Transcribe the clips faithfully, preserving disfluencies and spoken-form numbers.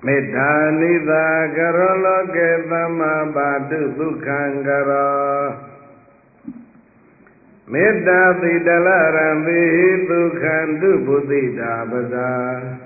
မေတ္တာနိသာကရောလောကေသမ္မာပါတုဒုက္ခံကရောမေတ္တာတိတလရံပိဒုက္ခံတုပုသိတာပဇာ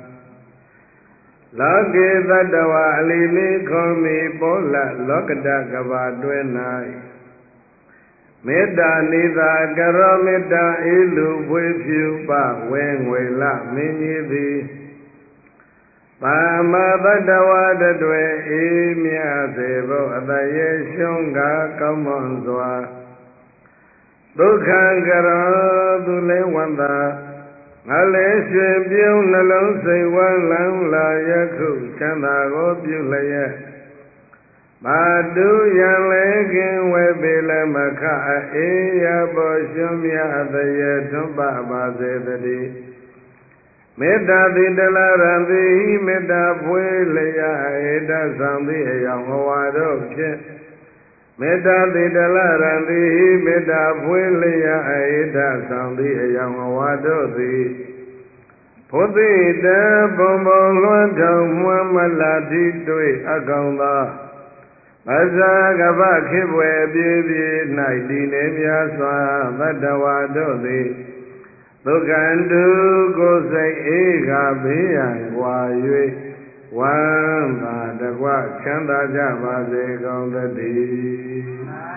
လောကေသတ္တဝါအလီမိခောမိပောလလောကတကဘာတွင်၌မေတ္တာနိသာကရောမေတ္တာဤလူဖွေဖြူပဝဲငွေလမင်းကြီးသည်ပါမသတ္တဝါတတွေအေးမြစေဖို့အတရေရှုံးကကောင်းမွန်စွာဒုက္ခကရောသူလဲဝန္တာငါလည်းရွှင်ပြုံးနှလုံးစိတ်ဝမ်းလန်းလာယခုချမ်းသာကိုပြုလျက်မာတုယံလေခင်ဝဲပေလမခအေးရပေါ်ရှုံးမြအတရေထွန်းပပါစေတည်းမေတ္တာတိတလရံတိမေတ္တာဖွေးလျက်ဧတဆောင်သည့်အယောင်ဟဝါတို့ဖြင့်မေတ္တာတိတလရံတိမေတ္တာဖွေးလျက်ဧတဆောင်သည့်အယောင်ဟဝါတို့သည်ဘုသိတဘုံဘုံလွှမ်းထောင်မွမ်းမလာတိတွေ့အကောင်သောမဇာကပခေဘွယ်ပြေးပြေး၌တည်နေများစွာသတ္တဝါတို့သည်ဒုက္ခံတုကိုယ်စိတ်အေးကဘေးရန်ကွာ၍ဝမ်းသာတကွချမ်းသာကြပါစေကုန်သတည်း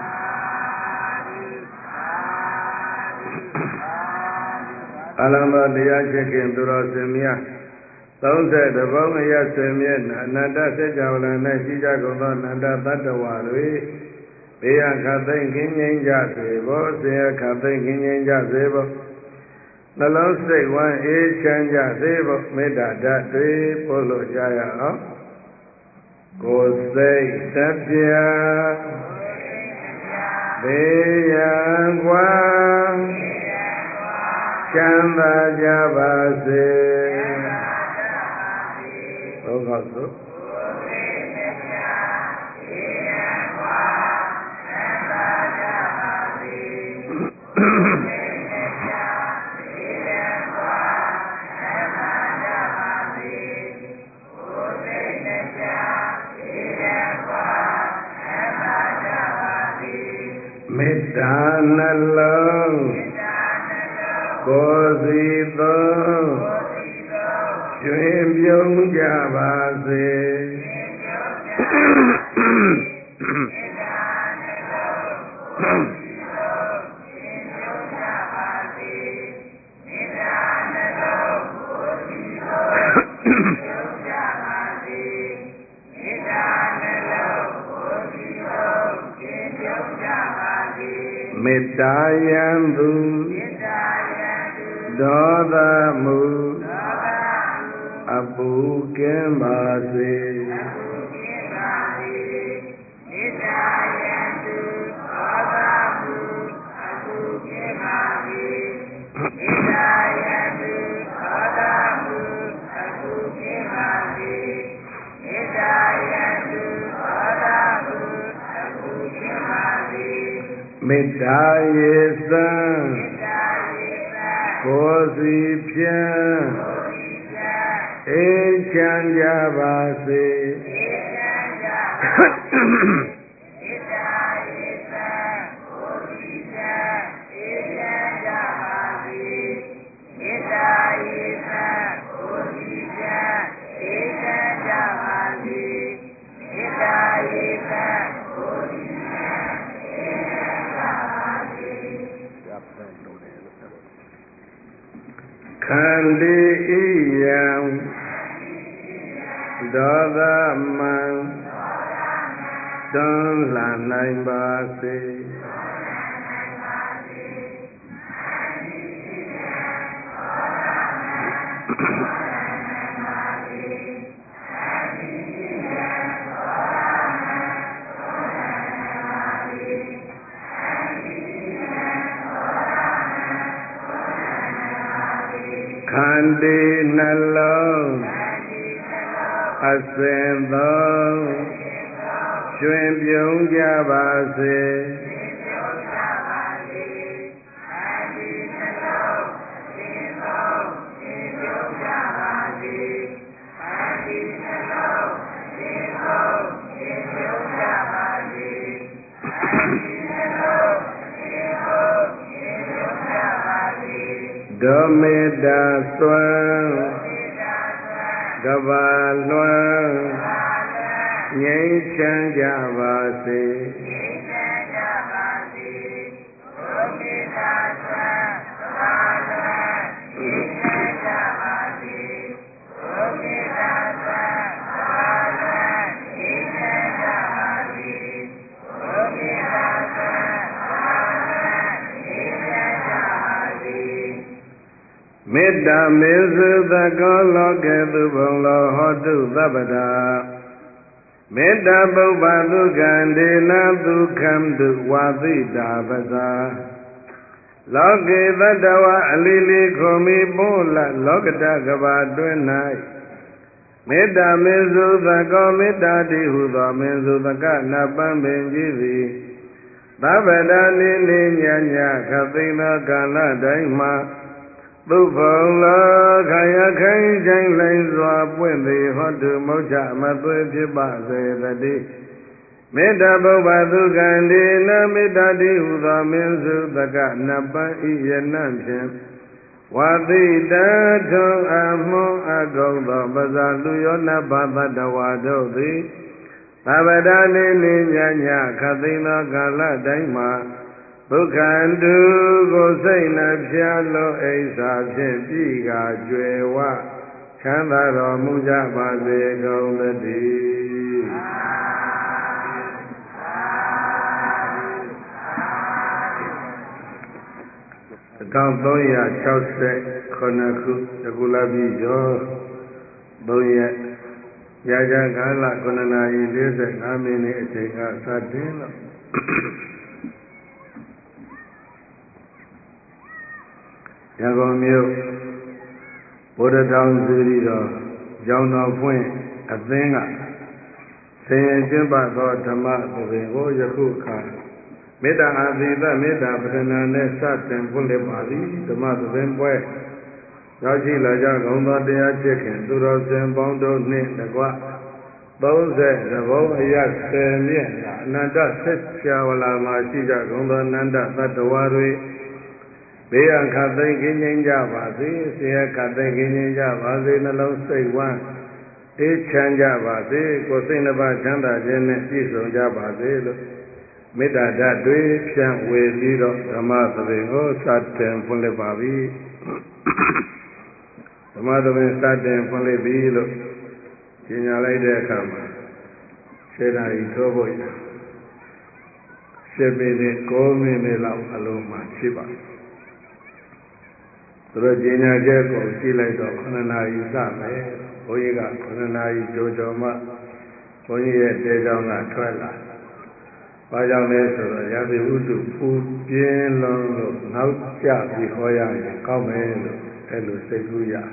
အလံတော်တရားချစ်ခင်သူတော်စင်များသုံးဆယ်တဘုံအရဆွေမြတ်အနန္တစัจ java လ၌ရှိကြကုန်သောအနန္တသတ္တဝါတွေဘေးရန်ခတ်သိမ်းခင်းငြိမ်းကြစေဖို့ဆင်းရဲခတ်သိမ်းခင်းငြိမ်းကြစေဖို့နှလုံးစိတ်ဝမ်းအေးချမ်းကြစေဖို့မေတ္တာဓာတ်တွေပို့လို့ကြရအောင်ကိုယ်စိတ်သက်ပြဘေးရန်ကွာချမ်းသာကြပါစေသောကောက်သို့မေတ္တာနှလုံးကိုယ်စီသောကျွင်ပြုံးကြပါစေမေတ္တာယံသူဒေါသမူအပူကင်းပါစေမေတ္တာယံသူဒေါသမူအပူကင်းပါစေမေတ္တာယံသူဒေါသမူအပူကင်းပါစေမေတ္တာယံသူဒေါသမူအပူကင်းပါစေမေတ္တာယေသံကိုယ်စီဖြင့်အေးချမ်းကြပါစေမေတ္တာယေသံကိုယ်စီဖြင့်အေးချမ်းကြပါစေမေတ္တာယေသံကိုယ်စီဖြင့်အေးချမ်းကြပါစေမေတ္တာယေသံကိုယ်စီဖြင့်အေးချမ်းကြပါစေခန္တီဣယံဒေါသမံတွန်းလှန်နိုင်ပါစေခန္တီနှလုံးအစဉ်သောကျွင်ပြုံးကြပါစေခဒေါမေတ္တာစွမ်းကဘာလွမ်းငြိမ်းချမ်းကြပါစေမေတ္တာမေစုသကောလောကေသူဘုံလောဟောတုသဗ္ဗတာမေတ္တာပုပ္ပဒုက္ခံဒေနဒုက္ခံတုဝါသိတာပဇာလောကေတတဝအလီလီခုံမီပို့လလောကတကဘာတွင်၌မေတ္တာမေစုသကောမေတ္တာတိဟုသောမေစုသကနပံပင်ကြည်သည်သဗ္ဗတာနိနိညာညာခသိသောကာလတိုင်းမှာသုဖုံလောခယခိုင်တိုင်းလိုင်းစွာပွင့်သည်ဟောတုမုတ်ချမသွေဖြစ်ပါစေတည်းမေတ္တာပုပ္ပဒုက္ခံဒေနမေတ္တာတိဟုသောမင်းစုသကနပံဤယနံဖြင့်ဝါတိတထုံအမွန်အကုန်သောပဇာလူယောနဘသတ္တဝါတို့သည်သဗ္ဗတာနေနေညညခသိသောကာလတိုင်းမှာဒုက္ခံတုကိုစိတ်နှဖျားလို့အိဆာဖြင့်ပြည်ကကျွယ်ဝချမ်းသာတော်မူကြပါစေကုန်သတည်းတစ်ထောင်သုံးရာ၆ဆယ်ခုနှစ်ခုတကူလာပြီးရောသုံးရက်ရာဇာကာလခုနှစ်နာရီ၄၅မိနစ်အချိန်ကစတင်လို့ရန်ကုန်မြို့ဗုဒ္ဓတောင်စုရီတော်ကျောင်းတော်ဖွင့်အသင်းကဆင်ရင်ကျင့်ပသောဓမ္မသဘင်ကိုယခုအခါမေတ္တာအာသီသမေတ္တာပဒနာနဲ့စတင်ဖွင့်လှစ်ပါသည်ဓမ္မသဘင်ပွဲရောက်ရှိလာကြကုန်သောတရားဖြစ်ခင်သူတော်စင်ပေါင်းတို့နှင့်တကွသုံးဆယ်သဘုံအရဆယ်မြင့်အနန္တဆက်ချာဝလာမှာရှိကြကုန်သောအနန္တသတ္တဝါတွေဘေးရန်ခတ်သိမ်းကင်းငြိမ်းကြပါစေဆင်းရဲခတ်သိမ်းကင်းငြိမ်းကြပါစေနှလုံးစိတ်ဝမ်းအေးချမ်းကြပါစေကိုယ်စိတ်နှပါချမ်းသာခြင်းနဲ့ပြည့်စုံကြပါစေလို့မေတ္တာဓာတ်တွေဖြန့်ဝေပြီးတော့ဓမ္မသဘင်ကိုစတင်ဖွင့်လှစ်ပါပြီဓမ္မသဘင်စတင်ဖွင့်လှစ်ပြီလို့ကြေညာလိုက်တဲ့အခါမှာရှင်းနာရီထိုးဖို့ရှင်းမိနစ်၉မိနစ်လောက်အလုံးမှဖြစ်ပါသူတို့ပညာချက်ကိုကြည့်လိုက်တော့ခုနှစ်နာရီစမယ်ဘုန်းကြီးကခုနှစ်နာရီကြိုကြမှဘုန်းကြီးရဲ့တဲကြောင်းကထွက်လာဘာကြောင့်လဲဆိုတော့ရာသီဥတုပူပြင်းလုံးလို့နောက်ကျပြီးဟောရရင်ကောင်းမယ်လို့အဲ့လိုစိတ်ကူးရ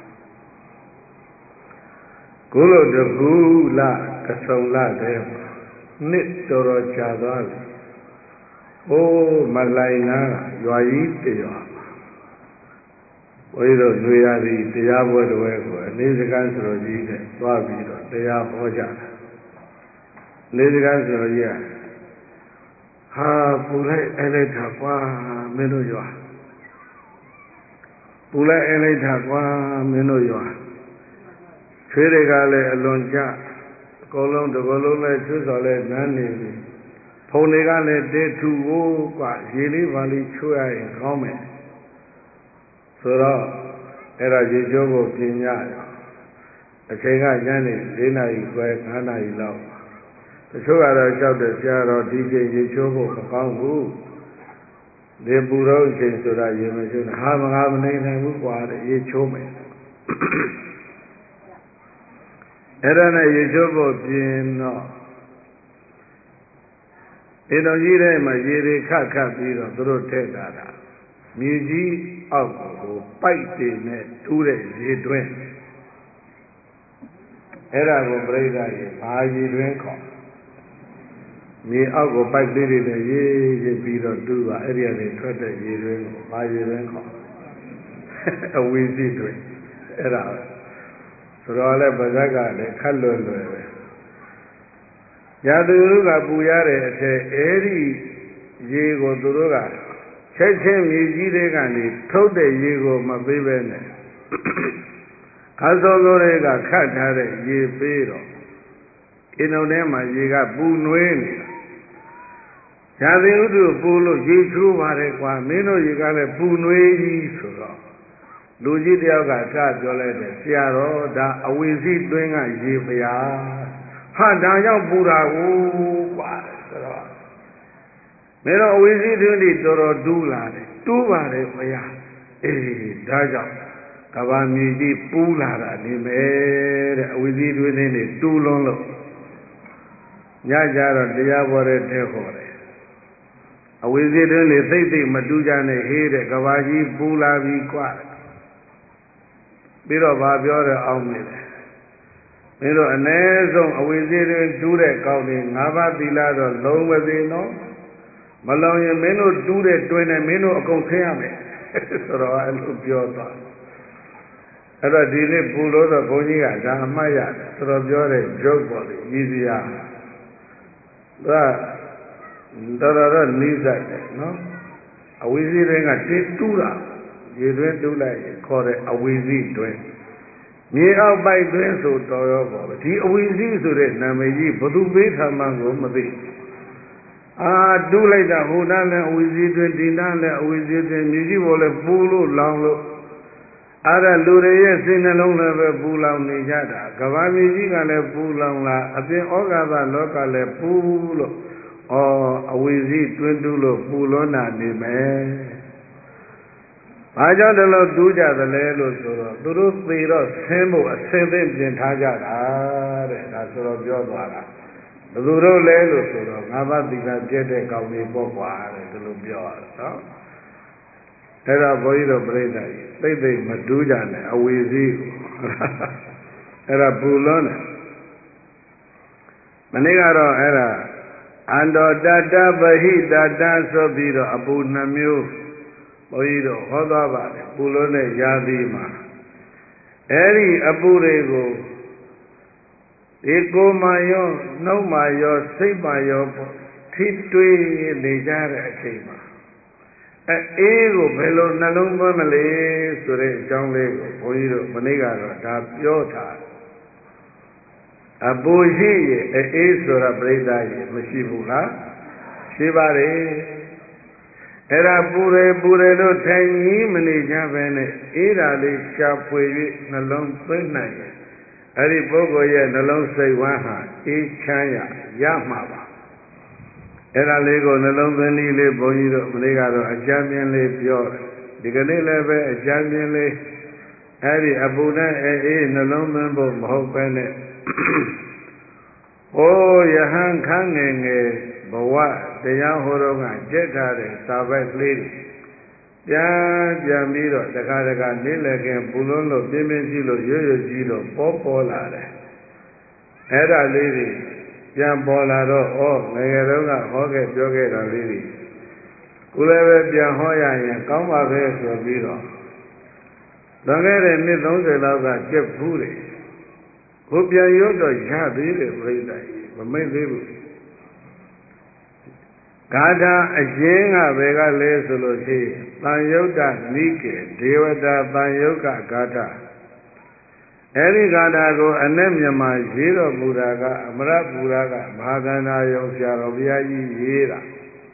ကုလို့တကူလကဆုံလာတဲ့နှစ်တော်တော်ကြာသွားပြီဟိုးမလိုင်နာရွာကြီးတရွာဘုရားတို့ညွေရသည်တရားပွဲတော်ကိုအနေစကားဆိုတော်ကြီးနဲ့သွားပြီးတော့တရားဟောကြတာအနေစကားဆိုတော်ကြီးကဟာပူလိုက်အဲ့လိုက်တာကွာမင်းတို့ရွာပူလိုက်အဲ့လိုက်တာကွာမင်းတို့ရွာချွေးတွေကလည်းအလွန်ကြအကုန်လုံးတစ်ကုန်လုံးလည်းချွေးစော်လည်းနန်းနေပြီဖုန်တွေကလည်းတေထူကိုกว่าရေလေးပါလေးချိုးရရင်ကောင်းမယ်ဆိုတော့အဲ့ဒါရေချိုးဖို့ပြင်ကြတယ်အချိန်ကညနေ၄နာရီခွဲ၅နာရီလောက်တချို့ကတော့လျှောက်တယ်ဆရာတော်ဒီချိန်ရေချိုးဖို့မကောင်းဘူးဒီပူတော့အချိန်ဆိုတာရေမချိုးနဲ့ဟာမငါမနေနိုင်ဘူးကွာတဲ့ရေချိုးမယ်အဲ့ဒါနဲ့ရေချိုးဖို့ပြင်တော့ဒီတော်ကြီးထဲမှာရေတွေခတ်ခတ်ပြီးတော့သူတို့ထည့်တာတာမြေကြီးအောက်ကိုပိုက်တွေနဲ့တူးတဲ့ရေတွင်းအဲ့ဒါကိုပြိဿရေဘာရေတွင်းခေါ်မြေအောက်ကိုပိုက်ကလေးတွေနဲ့ရေရစ်ပြီးတော့တူးပါအဲ့ဒီကနေထွက်တဲ့ရေတွင်းကိုဘာရေတွင်းခေါ်အဝီစီတွင်းအဲ့ဒါဆိုတော့လည်းပါဇက်ကလည်းခတ်လွယ်လွယ်ပဲရာသူတို့ကပူရတဲ့အထက်အဲ့ဒီရေကိုသူတို့ကချက်ချင်းမြေကြီးတွေကနေထုတ်တဲ့ရေကိုမပေးပဲနဲ့ခါစောစောတွေကခတ်ထားတဲ့ရေပေးတော့အိမ်တော်ထဲမှာရေကပူနွေးနေတာရာသီဥတုပူလို့ရေချိုးပါတယ်ကွာမင်းတို့ရေကလည်းပူနွေးကြီးဆိုတော့လူကြီးတယောက်ကစပြောလိုက်တယ်ဆရာတော်ဒါအဝီစီတွင်းကရေဖျားဟာဒါကြောင့်ပူတာကိုကွာဆိုတော့မင်းတို့အဝီစီတွင်းတွေတော်တော်တူးလာတယ်တူးပါတယ်ဖျားအေးဒါကြောင့်ကဘာမြေကြီးပူးလာတာနေမယ်တဲ့အဝီစီတွင်းတွေတူးလုံးလို့ညကြတော့တရားပေါ်တဲ့ထဲဟောတယ်အဝီစီတွင်းတွေသိသိမတူးကြနဲ့ဟေးတဲ့ကဘာကြီးပူးလာပြီကွာပြီးတော့ဗာပြောတယ်အောင်မေတယ်မင်းတို့အ ਨੇ ဆုံးအဝိဇ္ဇေတွင်တူးတဲ့ကောင်းတွေငါးပါးသီလတော့လုံးမသိနော်မလုံးရင်မင်းတို့တူးတဲ့တွင်နဲ့မင်းတို့အကုန်ဆင်းရမယ်ဆိုတော့အဲ့လိုပြောသွားအဲ့တော့ဒီနေ့ပူလို့တော့ဘုန်းကြီးကဒါအမှတ်ရတယ်ဆိုတော့ပြောတဲ့ဂျုတ်ပေါ်လေရည်စရာဒါတော်တော်တော့နီးစပ်တယ်နော်အဝိဇ္ဇေတွင်ကတင်းတူးတာရေတွင်းတူးလိုက်ရင်ခေါ်တဲ့အဝီစီတွင်းမြေအောက်ပိုက်တွင်းဆိုတော်ရောပေါ့ဒီအဝီစီဆိုတဲ့နာမည်ကြီးဘသူပေးထားမှန်းကိုမသိအာတူးလိုက်တာဟိုနားလည်းအဝီစီတွင်းဒီနားလည်းအဝီစီတွင်းမြေကြီးပေါ်လည်းပူလို့လောင်လို့အဲ့ဒါလူတွေရဲ့စိတ်နှလုံးလည်းပဲပူလောင်နေကြတာကဘာမြေကြီးကလည်းပူလောင်လာအပြင်ဩဃာသလောကလည်းပူလို့ဩအဝီစီတွင်းတူးလို့ပူလွန်းတာနေမယ်ဘာကြောင့်ဒီလိုတူးကြသလဲလို့ဆိုတော့သူတို့သေတော့ဆင်းဖို့အဆင်သင့်ပြင်ထားကြတာတဲ့ဒါဆိုတော့ပြောသွားတာဘယ်သူတို့လဲလို့ဆိုတော့ငါးပါးသီလပြည့်တဲ့ကောင်းတွေပေါ့ကွာတဲ့ဒီလိုပြောရတော့အဲ့တော့ဘုန်းကြီးတို့ပြိဿကြီးသိသိမတူးကြနဲ့အဝီစီကိုအဲ့ဒါပူလွန်းတယ်မနေ့ကတော့အဲ့ဒါအန္တောတတပဟိတတဆိုပြီးတော့အပူနှမျိုးဘုန်းကြီးတို့ဟောသွားပါတယ်ပူလို့တဲ့ရာသီမှာအဲ့ဒီအပူတွေကိုဒီကိုယ်မှရောနှုတ်မှရောစိတ်မှရောထိတွေးနေကြတဲ့အချိန်မှာအဲအေးကိုဘယ်လိုနှလုံးသွင်းမလဲဆိုတဲ့အကြောင်းလေးကိုဘုန်းကြီးတို့မနေ့ကတော့ဒါပြောထားအပူရှိရဲ့အေးဆိုတာပြိဿကြီးမရှိဘူးလားရှိပါတယ်အဲ့ဒါပူတယ်ပူတယ်လို့ထိုင်ကြီးမနေကြပဲနဲ့အေးဓာလေးရှားဖွေ၍နှလုံးသွင်းနိုင်ရဲ့အဲ့ဒီပုဂ္ဂိုလ်ရဲ့နှလုံးစိတ်ဝမ်းဟာအေးချမ်းရရမှာပါအဲ့ဒါလေးကိုနှလုံးသွင်းနည်းလေးဘုန်းကြီးတို့မနေ့ကတော့အကြမ်းပြင်းလေးပြောတယ်ဒီကနေ့လည်းပဲအကြမ်းပြင်းလေးအဲ့ဒီအပူနဲ့အေးနှလုံးသွင်းဖို့မဟုတ်ပဲနဲ့အိုးယဟန်ခန်းငယ်ငယ်ဘဝတရားဟောတော့ကကျက်ထားတဲ့စာပိုက်ကလေးတွေပြန်ပြန်ပြီးတော့တခါတခါနေလည်ခင်ပူလွန်းလို့ပြင်းပြင်းရှိလို့ရွရွကြီးတော့ပေါ်ပေါ်လာတယ်အဲ့ဒါလေးတွေပြန်ပေါ်လာတော့ဩငယ်ငယ်တုန်းကဟောခဲ့ပြောခဲ့တာလေးတွေကိုလည်းပဲပြန်ဟောရရင်ကောင်းပါပဲဆိုပြီးတော့လွန်ခဲ့တဲ့နှစ်သုံးဆယ်လောက်ကကျက်ဘူးတယ်ကိုပြန်ရုပ်တော့ရသေးတယ်ပြိဿကြီးမမိတ်သေးဘူးဂါထာအရင်ကဘယ်ကလဲဆိုလို့ရှိရင်တန်ယုတ်တနိကေဒေဝတာတန်ယုတ်ကဂါထာအဲ့ဒီဂါထာကိုအနဲ့မြန်မာရေးတော်မူတာကအမရပူရကမဟာကန္နာယုံဆရာတော်ဘုရားကြီးရေးတာ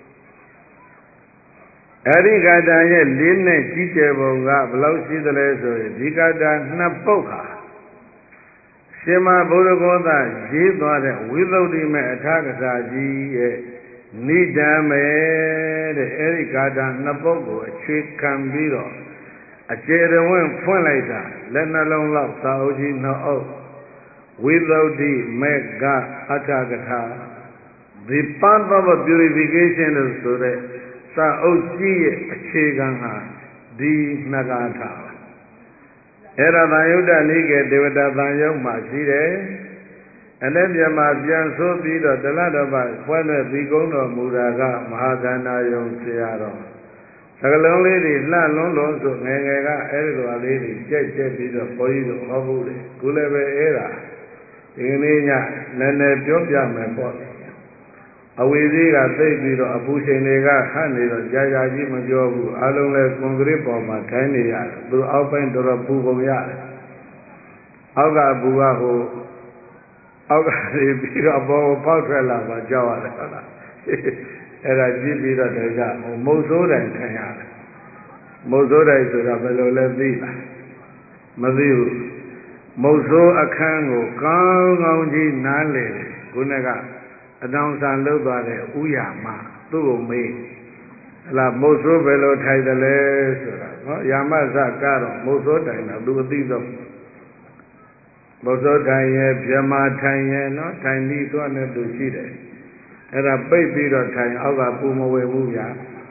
အဲ့ဒီဂါထာရဲ့လေးနဲ့ကြီးကျယ်ပုံကဘယ်လောက်ရှိသလဲဆိုရင်ဒီဂါထာနှစ်ပုဒ်ဟာရှင်မဘုရားကောသရေးသွားတဲ့ဝိသုဒ္ဓိမေအထာကစာကြီးရဲ့နိဒံမေတဲ့အဲ့ဒီဂါထာနှစ်ပုဒ်ကိုအခြေခံပြီးတော့အကျေတဝင့်ဖွင့်လိုက်တာလက်နှလုံးလောက်သာအုပ်ကြီးနှစ်အုပ်ဝိသုဒ္ဓိမေကအထာကထာ The path of purification လို့ဆိုတဲ့သာအုပ်ကြီးရဲ့အခြေခံဟာဒီနှစ်ဂါထာအဲ့ဒါသံယုတ္တနိကေဒေဝတာသံယုတ်မှာရှိတယ်အနဲ့ပြမှာပြန်ဆိုပြီးတော့တလတော်ပါဖွင့်တဲ့ဒီကုန်းတော်မူတာကမဟာကန္နာယုံဆရာတော်သကလုံးလေးတွေလှလွန်းလွန်းဆိုငယ်ငယ်ကအဲ့ဒီလိုအလေးတွေကြက်ကြက်ပြီးတော့ဘုန်းကြီးတို့ဟောဖို့တယ်ခုလည်းပဲအဲ့ဒါဒီကနေ့ညနည်းနည်းပြောပြမယ်ပေါ့ဩအဝေသေးကသိပြီးတော့အပူချိန်တွေကဟတ်နေတော့ကြာကြာကြီးမပြောဘူးအလုံးလဲကွန်ကရစ်ပေါ်မှာထိုင်နေရတယ်သူအောက်ပိုင်းတော်တော်ပူပုံရတယ်အောက်ကပူကဟိုအောက်ကနေပြီးတော့ဘောပေါက်ထွက်လာမှကြောက်ရတယ်ဟုတ်လားအဲ့ဒါကြည့်ပြီးတော့တေကဟိုမုတ်ဆိုးတိုင်ထိုင်ရတယ်မုတ်ဆိုးတိုင်ဆိုတာဘယ်လိုလဲသိလားမသိဘူးမုတ်ဆိုးအခန်းကိုကောင်းကောင်းကြီးနားလေတယ်ခုနကအတောင်ဆန်လှုပ်သွားတဲ့ဥယာမသူ့ကိုမေးဟလာမုတ်ဆိုးဘယ်လိုထိုင်တယ်လဲဆိုတာနော်ယာမဇကတော့မုတ်ဆိုးတိုင်တော့သူအသိဆုံးမုတ်ဆိုးထိုင်ရဲ့ပြမထိုင်ရဲ့နော်ထိုင်ပြီးသွားနေသူရှိတယ်အဲ့ဒါပိတ်ပြီးတော့ထိုင်အောက်ကပူမဝင်ဘူးဗျာ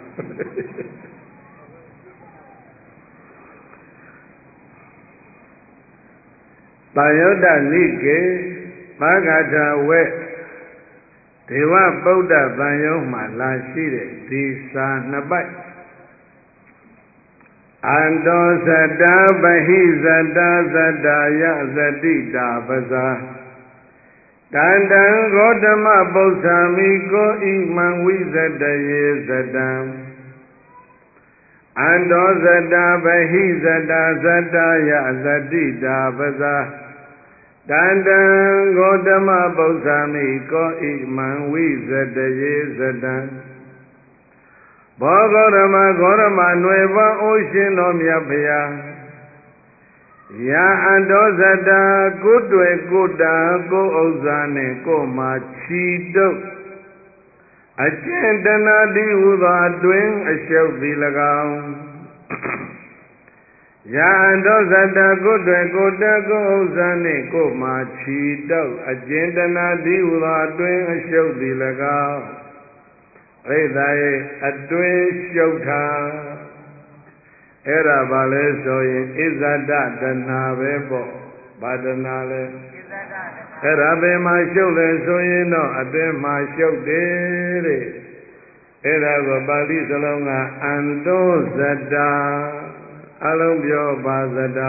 ပါယုဒ္ဓနိကေဘာဂထာဝေဒေဝပုဒ္ဒဗံယုံမှာလာရှိတဲ့ဒီစာနှစ်ပိုက်အန္တောသတ္တပဟိဇတ္တသတ္တယသတိတာပဇာတန္တံဂေါတမပု္ပ္ပာမိကိုဣမံဝိဇတယေဇတံအန္တောသတ္တပဟိဇတ္တသတ္တယသတိတာပဇာတန္တံဂေါတမပု္ပ္ပာမိကိုဣမံဝိဇတယေဇတံဘောဂေါရမဂေါရမຫນွေပန်းအိုးရှင်တော်မြတ်ဖျားယာအန္တောဇတ္တကိုယ်တွေ့ကိုယ်တာကိုယ်ဥစ္စာနဲ့ကိုယ်မှာခြီတုပ်အကျဉ်တနာတိဟူသောအတွင်အရှုပ်သည်၎င်းယာအန္တောဇတ္တကိုယ်တွေ့ကိုယ်တာကိုယ်ဥစ္စာနှင့်ကိုယ်မှာခြီတုပ်အကျဉ်တနာတိဟူသောအတွင်အရှုပ်သည်၎င်းဣဒာယေအတွင်ရှုပ်တာအဲ့ဒါဘာလဲဆိုရင်ဣဇဒတနာပဲပေါ့ဘာတနာလဲအဲ့ဒါဘယ်မှာရှုပ်လဲဆိုရင်တော့အတွင်မှာရှုပ်တယ်တဲ့အဲ့ဒါကိုပါဠိစလုံးကအန္တောဇတအလုံးပြောပါဇတ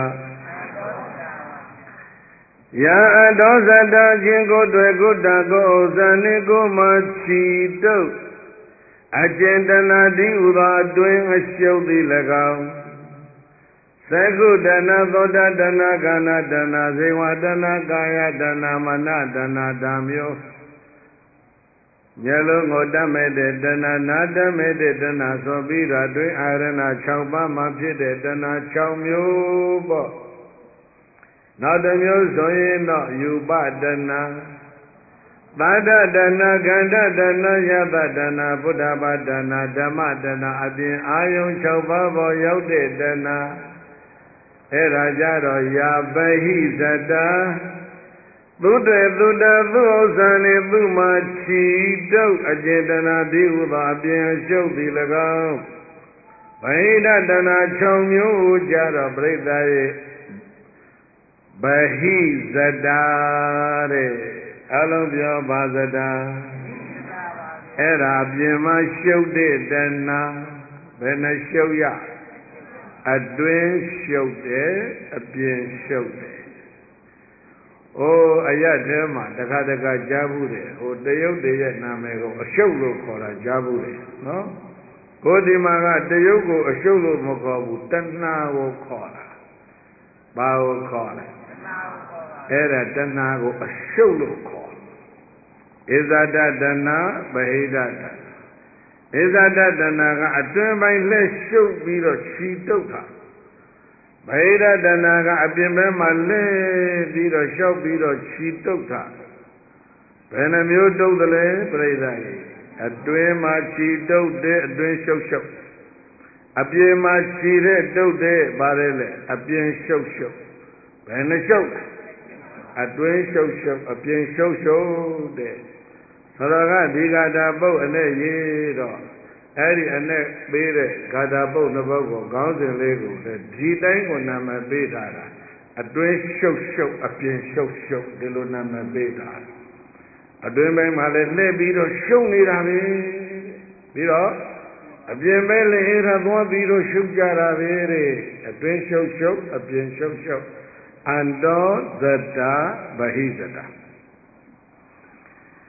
ယာအန္တောဇတခြင်းကိုတွေ့ကိုတာကိုဥစ္စာနှင့်ကိုမှချီတုပ်အကျဉ်တနာတိဥသောအတွင်အရှုပ်သည်၎င်းသကုတနာသောတတနာခန္ဓာတနာဇေဝတနာကာယတနာမနတနာဓာမျိုးမျက်လုံးကိုတတ်မဲ့တဲ့တဏနာတတ်မဲ့တဲ့တဏဆိုပြီးတော့အတွင်အာရဏ၆ပါးမှာဖြစ်တဲ့တဏ၆မျိုးပေါ့နောက်တစ်မျိုးဆိုရင်တော့ယူပတနာသာဒတနာခန္ဓာတနာယတတနာဘုဒ္ဓဘာတနာဓမ္မတနာအပြင်အာယုံ၆ပါးပေါ်ရောက်တဲ့တနာအဲ့ဒါကြတော့ယာပဟိဇတသုတေသုတသုဥစ္စာနှင့်သူမှချီတုပ်အကျဉ်တနာတိဟုသောအပြင်ရှုပ်သည်၎င်းဗဟိတတနာ၆မျိုးကြတော့ပြိဿရဲ့ပဟိဇတာတဲ့အလုံးပြောပါဇတာအဲ့ဒါအပြင်မှာရှုပ်တဲ့တဏှာဘယ်နှရှုပ်ရအတွင်းရှုပ်တယ်အပြင်ရှုပ်တယ်။အိုးအရထဲမှာတခါတခါကြားဘူးတယ်ဟိုတရုတ်တည်းရဲ့နာမည်ကိုအရှုပ်လို့ခေါ်တာကြားဘူးတယ်နော်။ကိုဒီမှာကတရုတ်ကိုအရှုပ်လို့မခေါ်ဘူးတဏှာကိုခေါ်တာ။ဘာကိုခေါ်လဲ။တဏှာကိုခေါ်ပါအဲ့ဒါတဏှာကိုအရှုပ်လို့ခေါ်ဣဇဒတနာဗဟိတတနာဣဇဒတနာကအတွင်ပိုင်းလက်ရှုပ်ပြီးတော့ခြီတုပ်တာဗဟိတတနာကအပြင်ဘက်မှာလဲပြီးတော့ရှောက်ပြီးတော့ခြီတုပ်တာဘယ်နှမျိုးတုပ်တယ်လဲပြိဿကြီးအတွင်မှာခြီတုပ်တဲ့အတွင်ရှုပ်ရှုပ်အပြင်မှာခြီတဲ့တုပ်တဲ့ပါတယ်လေအပြင်ရှုပ်ရှုပ်ဘယ်နှရှုပ်အတွင်ရှုပ်ရှုပ်အပြင်ရှုပ်ရှုပ်တဲ့ဆိုတော့ကဒီဂါထာပုတ်အနဲ့ရေးတော့အဲ့ဒီအနဲ့ပေးတဲ့ဂါထာပုတ်နှစ်ပုတ်ကိုခေါင်းစဉ်လေးကိုဒီတိုင်းကိုနာမည်ပေးထားတာအတွင်းရှုပ်ရှုပ်အပြင်ရှုပ်ရှုပ်ဒီလိုနာမည်ပေးထားတယ်အတွင်းပိုင်းမှာလည်းလှည့်ပြီးတော့ရှုပ်နေတာပဲပြီးတော့အပြင်ပဲလေအဲ့ဒါသွားပြီးတော့ရှုပ်ကြတာပဲတဲ့အတွင်းရှုပ်ရှုပ်အပြင်ရှုပ်ရှုပ်အန္တောဇတဗဟိဇတ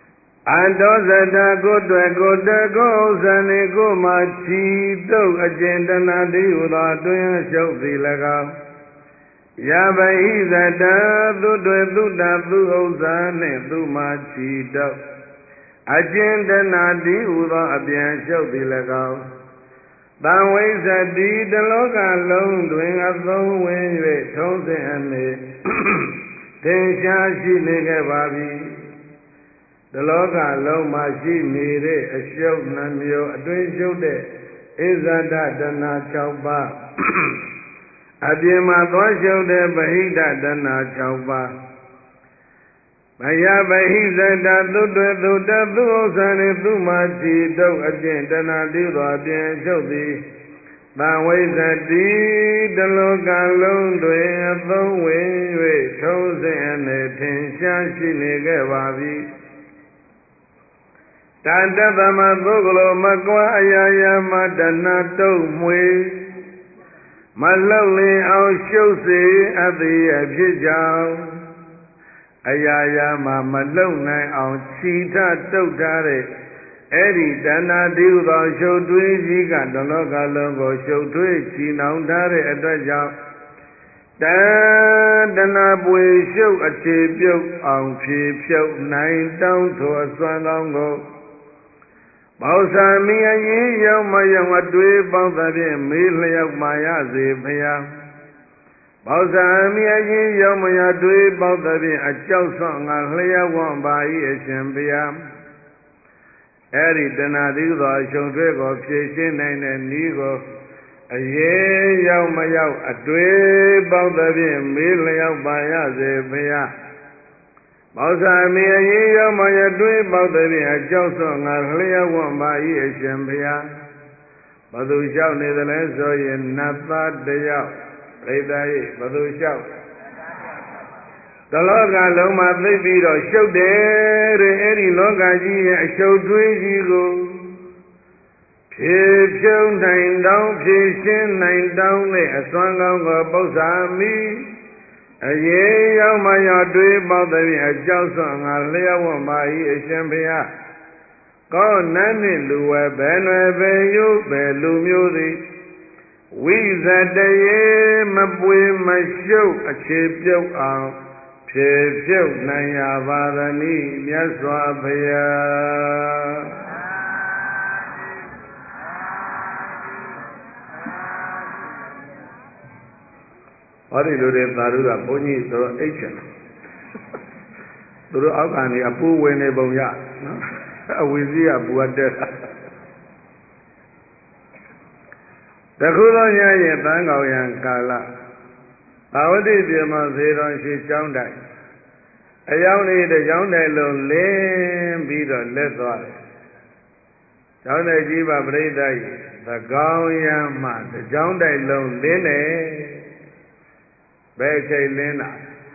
Ando zata ko twe ko te koဥစ္စာနေကိုမှချီတုပ်အကျဉ်တဏှာတိဟုသောအတွင်းရှုပ်သည်၎င်းယဗဟိဇတသူတွေသူတသူဥစ္စာနှင့်သူမှချီတုပ်အကျဉ်တဏှာတိဟုသောအပြန်ရှုပ်သည်၎င်းတံဝိဇ္ဇတိတလောကလုံးတွင်အသုံးဝင်၍ထုံးစင်အနေသင်ရှားရှိနေခဲ့ပါပြီတလောကလုံးမှာရှိနေတဲ့အရှုပ်နှမျိုးအတွင်းရှုပ်တဲ့ဣဇဒတဏှာ၆ပါးအပြင်မှာသွားရှုပ်တဲ့ဗဟိတတဏှာ၆ပါးမယဗဟိဇတသုတွေသုတသူဥစ္စာနှင့်သူမှချီတုပ်အကျင့်တဏှာတိသောအပြင်ရှုပ်သည်သံဝိဇ္ဇတိတလောကလုံးတွင်အသုံးဝင်၍ထုံးစင်အနေထင်ရှားရှိနေခဲ့ပါပြီတန်တသမပုဂ္ဂလိုမကွာအရာရာမတဏတုံမွေမလှုပ်လင်အောင်ရှုပ်စေအသည်အဖြစ်ကြောင့်အရာရာမှာမလှုပ်နိုင်အောင်ခြိထတုတ်ထားတဲ့အဲ့ဒီတဏှာတိဟုသောရှုပ်ထွေးကြီးကတလောကလုံးကိုရှုပ်ထွေးချီနှောင်ထားတဲ့အတွက်ကြောင့်တတဏှာပွေရှုပ်အခြေပြုတ်အောင်ဖြေဖြုတ်နိုင်တောင်းထိုအစွမ်းကောင်းကိုမောဇာမီအရင်ရောက်မရောက်အတွေ့ပေါင်းသဖြင့်မေးလျောက်မာရစေဖျားမောဇာမီအရင်ရောက်မရောက်တွေ့ပေါင်းသဖြင့်အကြောက်ဆွမ်းငါလျောက်ဝံပါ၏အရှင်ဖျားအဲ့ဒီတဏှာတိသောအရှုံထွေးကိုဖြည့်ရှင်းနိုင်တဲ့နည်းကိုအရင်ရောက်မရောက်အတွေ့ပေါင်းသဖြင့်မေးလျောက်ပါရစေဖျားမောဇာမီအရင်ရောက်မှရတွေးပေါက်တဲ့ဖြင့်အကြောက်ဆော့ငါလျှောက်ဝန့်ပါ၏အရှင်ဘုရားဘသူလျှောက်နေသလဲဆိုရင်နတ်သားတယောက်ပြိတ္တာ၏ဘသူလျှောက်တလောကလုံးမှာသိပြီးတော့ရှုပ်တယ်တဲ့အဲ့ဒီလောကကြီးရဲ့အရှုပ်ထွေးကြီးကိုဖြည့်ဖြုံးနိုင်တောင်းဖြည့်ရှင်းနိုင်တောင်းတဲ့အစွမ်းကောင်းကိုပု္ပ္ပာမိအရေးရောက်မှရောက်တွေးပေါက်တဲ့ဖြင့်အကြောက်ဆွမ်းငါလျှောက်ဝတ်ပါ၏အရှင်ဘုရားကောနန်းနှင့်လူဝဲဘယ်နွယ်ပဲယုဘယ်လူမျိုးသည်ဝိဇတရေမပွေမရှုပ်အခြေပြုတ်အောင်ဖြည့်ဖြုတ်နိုင်ရပါသနည်းမြတ်စွာဘုရားဟောဒီလိုတဲ့သာဓုကဘုန်းကြီးတို့အိတ်ချင်သူတို့အောက်ကနေအပူဝင်နေပုံရနော်အဝီစီးကပူတက်တာတခုသောညရဲ့တန်းကောင်ရန်ကာလဘာဝတိပြေမသေတော်ရှိကျောင်းတိုင်အယောင်လေးတစ်ကျောင်းတိုင်လုံးလင်းပြီးတော့လက်သွားတယ်ကျောင်းတိုင်ကြီးပါပြိဿကြီးသကောင်ရန်မှတစ်ကျောင်းတိုင်လုံးလင်းတယ်ဘယ်ချိန်လင်းတာ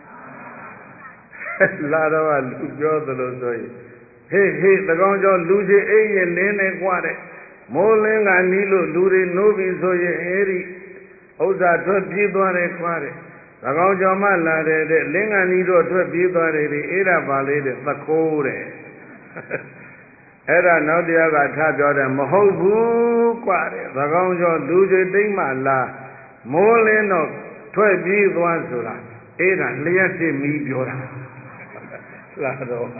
လာတော့လူပြောသလိုဆိုရင်ဟေးဟေးသကောင်ကျော်လူကြီးအိမ်ရင်လင်းနေกว่าတဲ့မိုးလင်းကနီးလို့လူတွေနိုးပြီဆိုရင်အဲဒီဥစ္စာထွက်ပြေးသွားတယ်กว่าတဲ့သကောင်ကျော်မှလာတယ်တဲ့လင်းကနီးတော့ထွက်ပြေးသွားတယ်ဒီအဲ့ဒါပါလေတဲ့သခိုးတဲ့အဲ့ဒါနောက်တရားကထပြောတယ်မဟုတ်ဘူးกว่าတဲ့သကောင်ကျော်လူကြီးတိမ့်မှလာမိုးလင်းတော့ထွက်ပြေးသွားဆိုတာအဲ့ဒါလျှက်စစ်မီးပြောတာလာတော့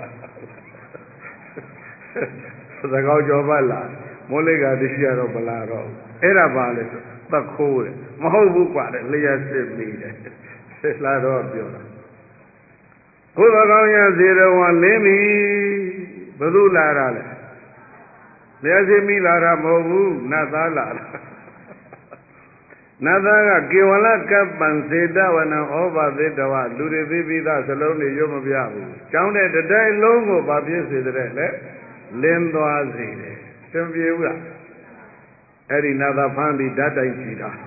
သကောကြောပါလားမိုးလေးကတရှိရတော့ဗလာတော့အဲ့ဒါပါလေဆိုသခိုးတယ်မဟုတ်ဘူးกว่าတဲ့လျှက်စစ်မီးတယ်လာတော့ပြောတာကိုယ်သကောရစေတော်ဝလင်းပြီဘယ်သူလာတာလဲလျှက်စစ်မီးလာတာမဟုတ်ဘူးနတ်သားလာတာနတ်သားကကေဝလကပ္ပံစေတဝနံဩဘာသေတဝလူတွေသိပြီးသားစလုံးတွေရုပ်မပြဘူးကျောင်းတဲ့တိုင်လုံးကိုဗာပြည့်စေတဲ့လေလင်းသွားစေတယ်သင်ပြေဘူးလားအဲ့ဒီနတ်သားဖမ်းပြီးဓာတ်တိုင်ကြည့်တာ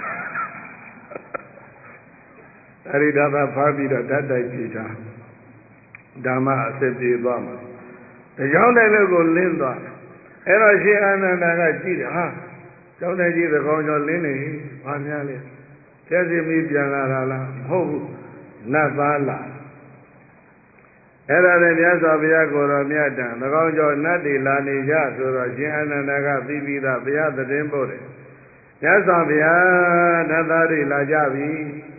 အဲ့ဒီဓာတ်သားဖမ်းပြီးတော့ဓာတ်တိုင်ကြည့်တာဓမ္မအစစ်ပြေသွားမှာတကျောင်းတိုင်လုံးကိုလင်းသွားအဲ့တော့ရှင်အာနန္ဒာကကြည့်တယ်ဟာကျောင်းတိုင်ကြီးသကောင်ကျော်လင်းနေဘာများလဲကျက်စီမီပြန်လာတာလားမဟုတ်ဘူးနတ်သားလာအဲ့ဒါနဲ့မြတ်စွာဘုရားကိုယ်တော်မြတ်တံ၎င်းကြောင့်နတ်တွေလာနေကြဆိုတော့ရှင်အနန္ဒကသိပြီးသားဘုရားသတင်းပို့တယ်မြတ်စွာဘုရားနတ်သားတွေလာကြပြီ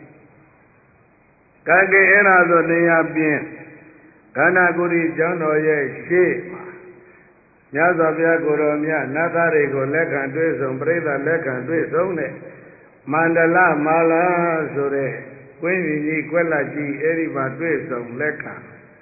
ကံကဲအဲ့ဒါဆိုနေရပြင်းခန္ဓာကိုယ်ဒီကျောင်းတော်ရဲ့ရှေ့မှာမြတ်စွာဘုရားကိုယ်တော်မြတ်နတ်သားတွေကိုလက်ခံတွေ့ဆုံပြိဿလက်ခံတွေ့ဆုံတဲ့မန္တလမာလာဆိုတဲ့ကွင်းကြီးကြီးကွက်လက်ကြီးအဲ့ဒီမှာတွေ့ဆုံလက်ခံ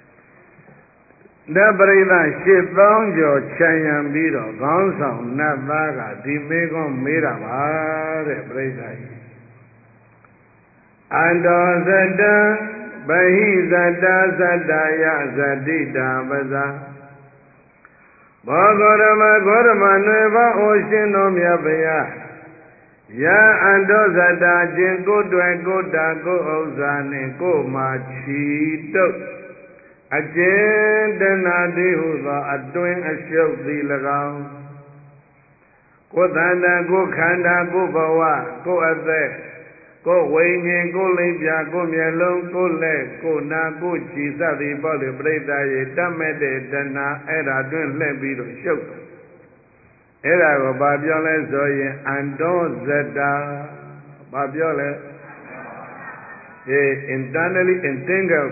နတ်ပရိသတ်ရှစ်သောင်းကျော်ခြံရံပြီးတော့ခေါင်းဆောင်နတ်သားကဒီမေကွန်းမေးတာပါတဲ့ပရိသတ်ကြီးအန္တောဇတံဗဟိဇတသတ္တယဇတိတာပဇာဘောဂောရမဂောရမနွယ်ပေါင်းအိုရှင်တော်မြတ်ဗျာယံအန္တောဇတာခြင်းကိုယ်တွယ်ကိုယ်တာကိုယ်ဥစ္စာနှင့်ကိုယ်မှာချီတုပ်အကျဉ်တနာတိဟုသောအတွင်းအရှုပ်သည်၎င်းကိုယ်တန်တန်ကိုယ်ခန္ဓာကိုယ်ဘဝကိုယ်အသက်ကိုယ်ဝိညာဉ်ကိုယ်လိပ်ပြကိုယ်မျက်လုံးကိုယ်လက်ကိုယ်နာကိုယ်ခြေစသည်ပေါ့လေပြိတ္တရေတတ်မဲ့တဲ့တဏှာအဲ့ဒါတွင်းလှည့်ပြီးတော့ရှုပ်အဲ့ဒါကိုဘာပြောလဲဆိုရင်အန္တောဇတာဘာပြောလဲအေ internally entangled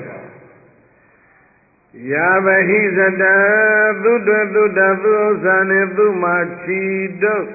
ယာဘဟိဇတသုတ္တသုတ္တသုဥစ္စာနဲ့သူမှချီတုပ်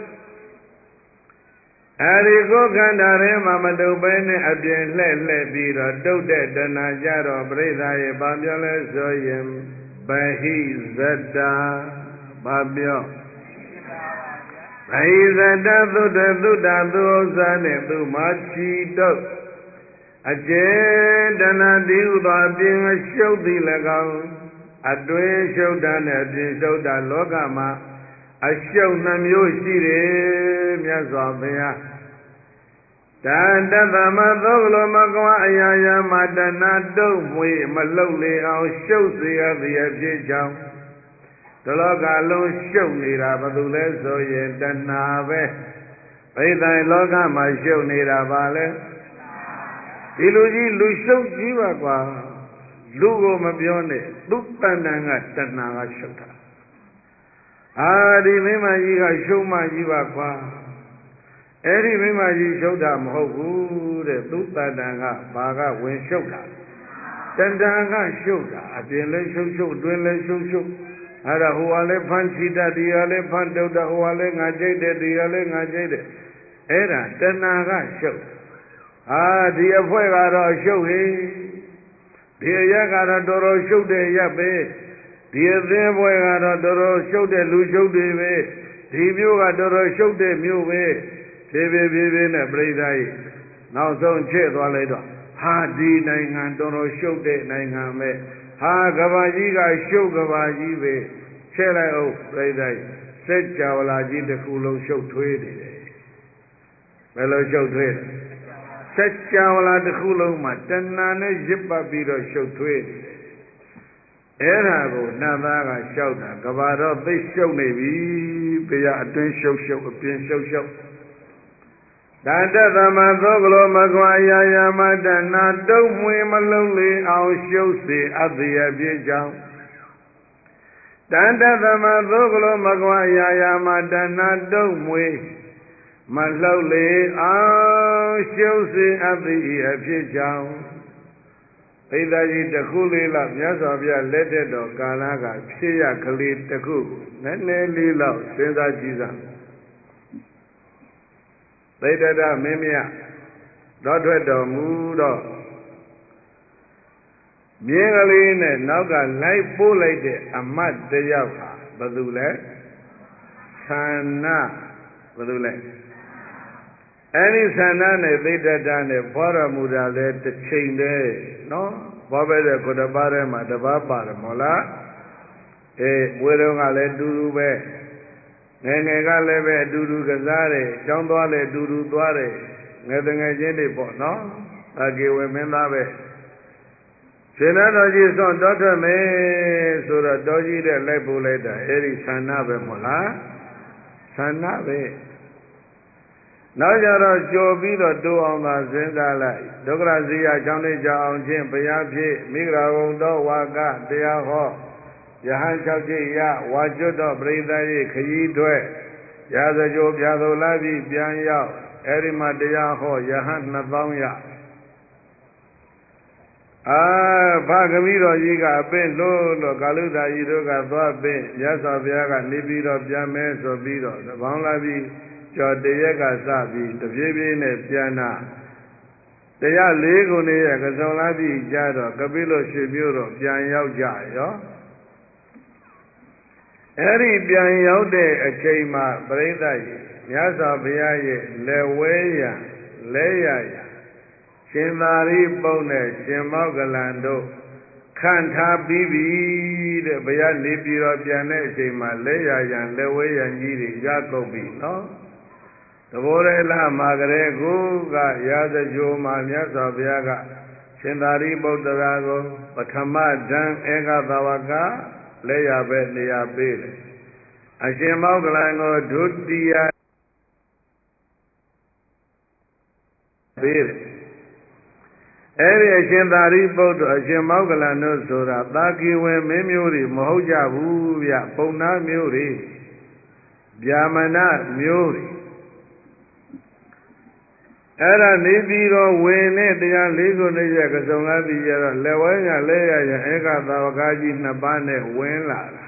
အဲဒီကိုခန္ဓာထဲမှာမတုပ်ပဲနဲ့အပြင်လှည့်လှည့်ပြီးတော့တုတ်တဲ့တဏှာကြတော့ပြိဿရဲ့ဘာပြောလဲဆိုရင်ဘဟိဇတဘာပြောဘဟိဇတသုတ္တသုတ္တသုဥစ္စာနဲ့သူမှချီတုပ်အကျေတဏှာတိဟုသောအပြင်အရှုပ်သည်၎င်းအတွင်းရှုပ်တာနဲ့အပြင်ရှုပ်တာလောကမှာအရှုပ်နှမျိုးရှိတယ်မြတ်စွာဘုရားတန်တသမသောကလောမကွာအရာရာမှာတဏှာတုံ့မွေမလှုပ်လေအောင်ရှုပ်စေရသည်အဖြစ်ကြောင့်ဒီလောကလုံးရှုပ်နေတာဘာလို့လဲဆိုရင်တဏှာပဲဘိသိုင်လောကမှာရှုပ်နေတာပါလဲဒီလူကြီးလူရှုပ်ကြီးပါကွာလူကိုမပြောနဲ့သူ့တဏ္ဍာကတဏှာကရှုပ်တာအာဒီမိမကြီးကရှုံးမကြီးပါကွာအဲ့ဒီမိမကြီးရှုပ်တာမဟုတ်ဘူးတဲ့သူ့တဏ္ဍာကဘာကဝင်ရှုပ်တာတဏ္ဍာကရှုပ်တာအပြင်လဲရှုပ်ရှုပ်အတွင်းလဲရှုပ်ရှုပ်အဲ့ဒါဟိုကလည်းဖန်ချီတတ်ဒီကလည်းဖန်တုတ်တာဟိုကလည်းငါကြိတ်တယ်ဒီကလည်းငါကြိတ်တယ်အဲ့ဒါတဏှာကရှုပ်အာဒီအဖွဲကတော့ရှုပ်ဟေးဒီအရက်ကတော့တော်တော်ရှုပ်တဲ့ရက်ပဲဒီအသင်းပွဲကတော့တော်တော်ရှုပ်တဲ့လူရှုပ်တွေပဲဒီမျိုးကတော်တော်ရှုပ်တဲ့မျိုးပဲဖြည်းဖြည်းဖြည်းဖြည်းနဲ့ပြိဿကြီးနောက်ဆုံးချဲ့သွားလိုက်တော့ဟာဒီနိုင်ငံတော်တော်ရှုပ်တဲ့နိုင်ငံပဲဟာကဘာကြီးကရှုပ်ကဘာကြီးပဲချဲ့လိုက်အောင်ပြိဿကြီးစัจ java လာကြီးတစ်ခုလုံးရှုပ်ထွေးနေတယ်ဘယ်လိုရှုပ်ထွေးလဲစัจ java လာတစ်ခုလုံးမှာတဏှာနဲ့ရစ်ပတ်ပြီးတော့ရှုပ်ထွေးနေတယ်အဲ့ဒါကိုနတ်သားကလျှောက်တာကဘာတော့သိရှုပ်နေပြီဘုရားအတွင်းရှုပ်ရှုပ်အပြင်ရှုပ်ရှုပ်တန်တသမသောကလောမကွာယာယာမတဏတုံ့မွေမလုံးလေအောင်ရှုပ်စေအပ်သည်အဖြစ်ကြောင့်တန်တသမသောကလောမကွာယာယာမတဏတုံ့မွေမလှုပ်လေအောင်ရှုပ်စေအပ်သည်အဖြစ်ကြောင့်ဣဒ္ဓကြီးတစ်ခုလေးလောက်မြတ်စွာဘုရားလက်ထက်တော်ကာလကဖြစ်ရကလေးတစ်ခုနည်းနည်းလေးလောက်စဉ်းစားကြည့်စမ်းသိတ္တမင်းမြတ်တော်ထွက်တော်မူတော့မြင်းကလေးနဲ့နောက်ကလိုက်ပို့လိုက်တဲ့အမတ်တယောက်ဟာဘယ်သူလဲသန္နာဘယ်သူလဲအဲ့ဒီသန္နာနဲ့သိတ္တနဲ့ဘောရမူတာလဲတစ်ချိန်တည်းနော်ဘောပဲတဲ့ကိုတပါးထဲမှာတပါးပါတယ်မို့လားအေးဝေတော့ကလည်းတူတူပဲငယ်ငယ်ကလည်းပဲအတူတူကစားတယ်ကျောင်းသွားလည်းအတူတူသွားတယ်ငယ်တငယ်ချင်းတွေပေါ့နော်အကေဝေမင်းသားပဲရှင်သာတော်ကြီးစွန့်တော်ထွက်မယ်ဆိုတော့တော်ကြီးတဲ့လိုက်ပို့လိုက်တာအဲ့ဒီသန္နာပဲမို့လားသန္နာပဲနောက်ကြတော့ကြော်ပြီးတော့တိုးအောင်သာစဉ်းစားလိုက်ဒုက္ခရဇိယကြောင့်နေကြအောင်ချင်းဘုရားဖြစ်မိဂရာဝံတော်ဝါကတရားဟောယဟန်၆ကျိတ်ရဝါကျွတ်တော့ပရိသတ်ရဲ့ခရီးထွက်ရာဇကြိုပြာတော်လာပြီးပြန်ရောက်အဲ့ဒီမှာတရားဟောယဟန်နှစ်သောင်းရအာဘဂမိတော်ကြီးကအပင့်လို့လို့ကာလုသာကြီးတို့ကသွားပင့်မြတ်စွာဘုရားကနေပြီးတော့ပြန်မဲဆိုပြီးတော့သဘောင်းလာပြီးကျော်တရက်ကစပြီးတပြေးပြေးနဲ့ပြန်လာတရားလေးခုနှစ်ရက်ကစုံလာပြီးကြတော့ကပိလို့ရွှေမျိုးတော့ပြန်ရောက်ကြရောအဲ့ဒီပြန်ရောက်တဲ့အချိန်မှာပြိဿကြီးမြတ်စွာဘုရားရဲ့လက်ဝဲရလဲရရရှင်သာရိပုတ္တနဲ့ရှင်မောဂလန်တို့ခံထားပြီးပြီတဲ့ဘုရားနေပြည်တော်ပြန်တဲ့အချိန်မှာလဲရရန်လက်ဝဲရန်ကြီးတွေရကုန်ပြီနော်တဘောရဲလာမှာကလေးကိုကရာဇကြိုမှာမြတ်စွာဘုရားကရှင်သာရိပုတ္တရာကိုပထမဒံဧကသဝကလက်ရပဲနေရာပေးတယ်အရှင်မောဂလန်ကိုဒုတိယပေးတယ်အဲ့ဒီအရှင်သာရိပုတ္တရာအရှင်မောဂလန်တို့ဆိုတာသာကိဝေမင်းမျိုးတွေမဟုတ်ကြဘူးဗျပုံနာမျိုးတွေဗျာမဏမျိုးတွေအဲ့ဒါနေပြီးတော့ဝင်နဲ့တရားလေးခုနှစ်ရက်ကစုံလာပြီးကြတော့လက်ဝဲညာလဲရရဧကသာဝကကြီးနှစ်ပါးနဲ့ဝင်လာတာ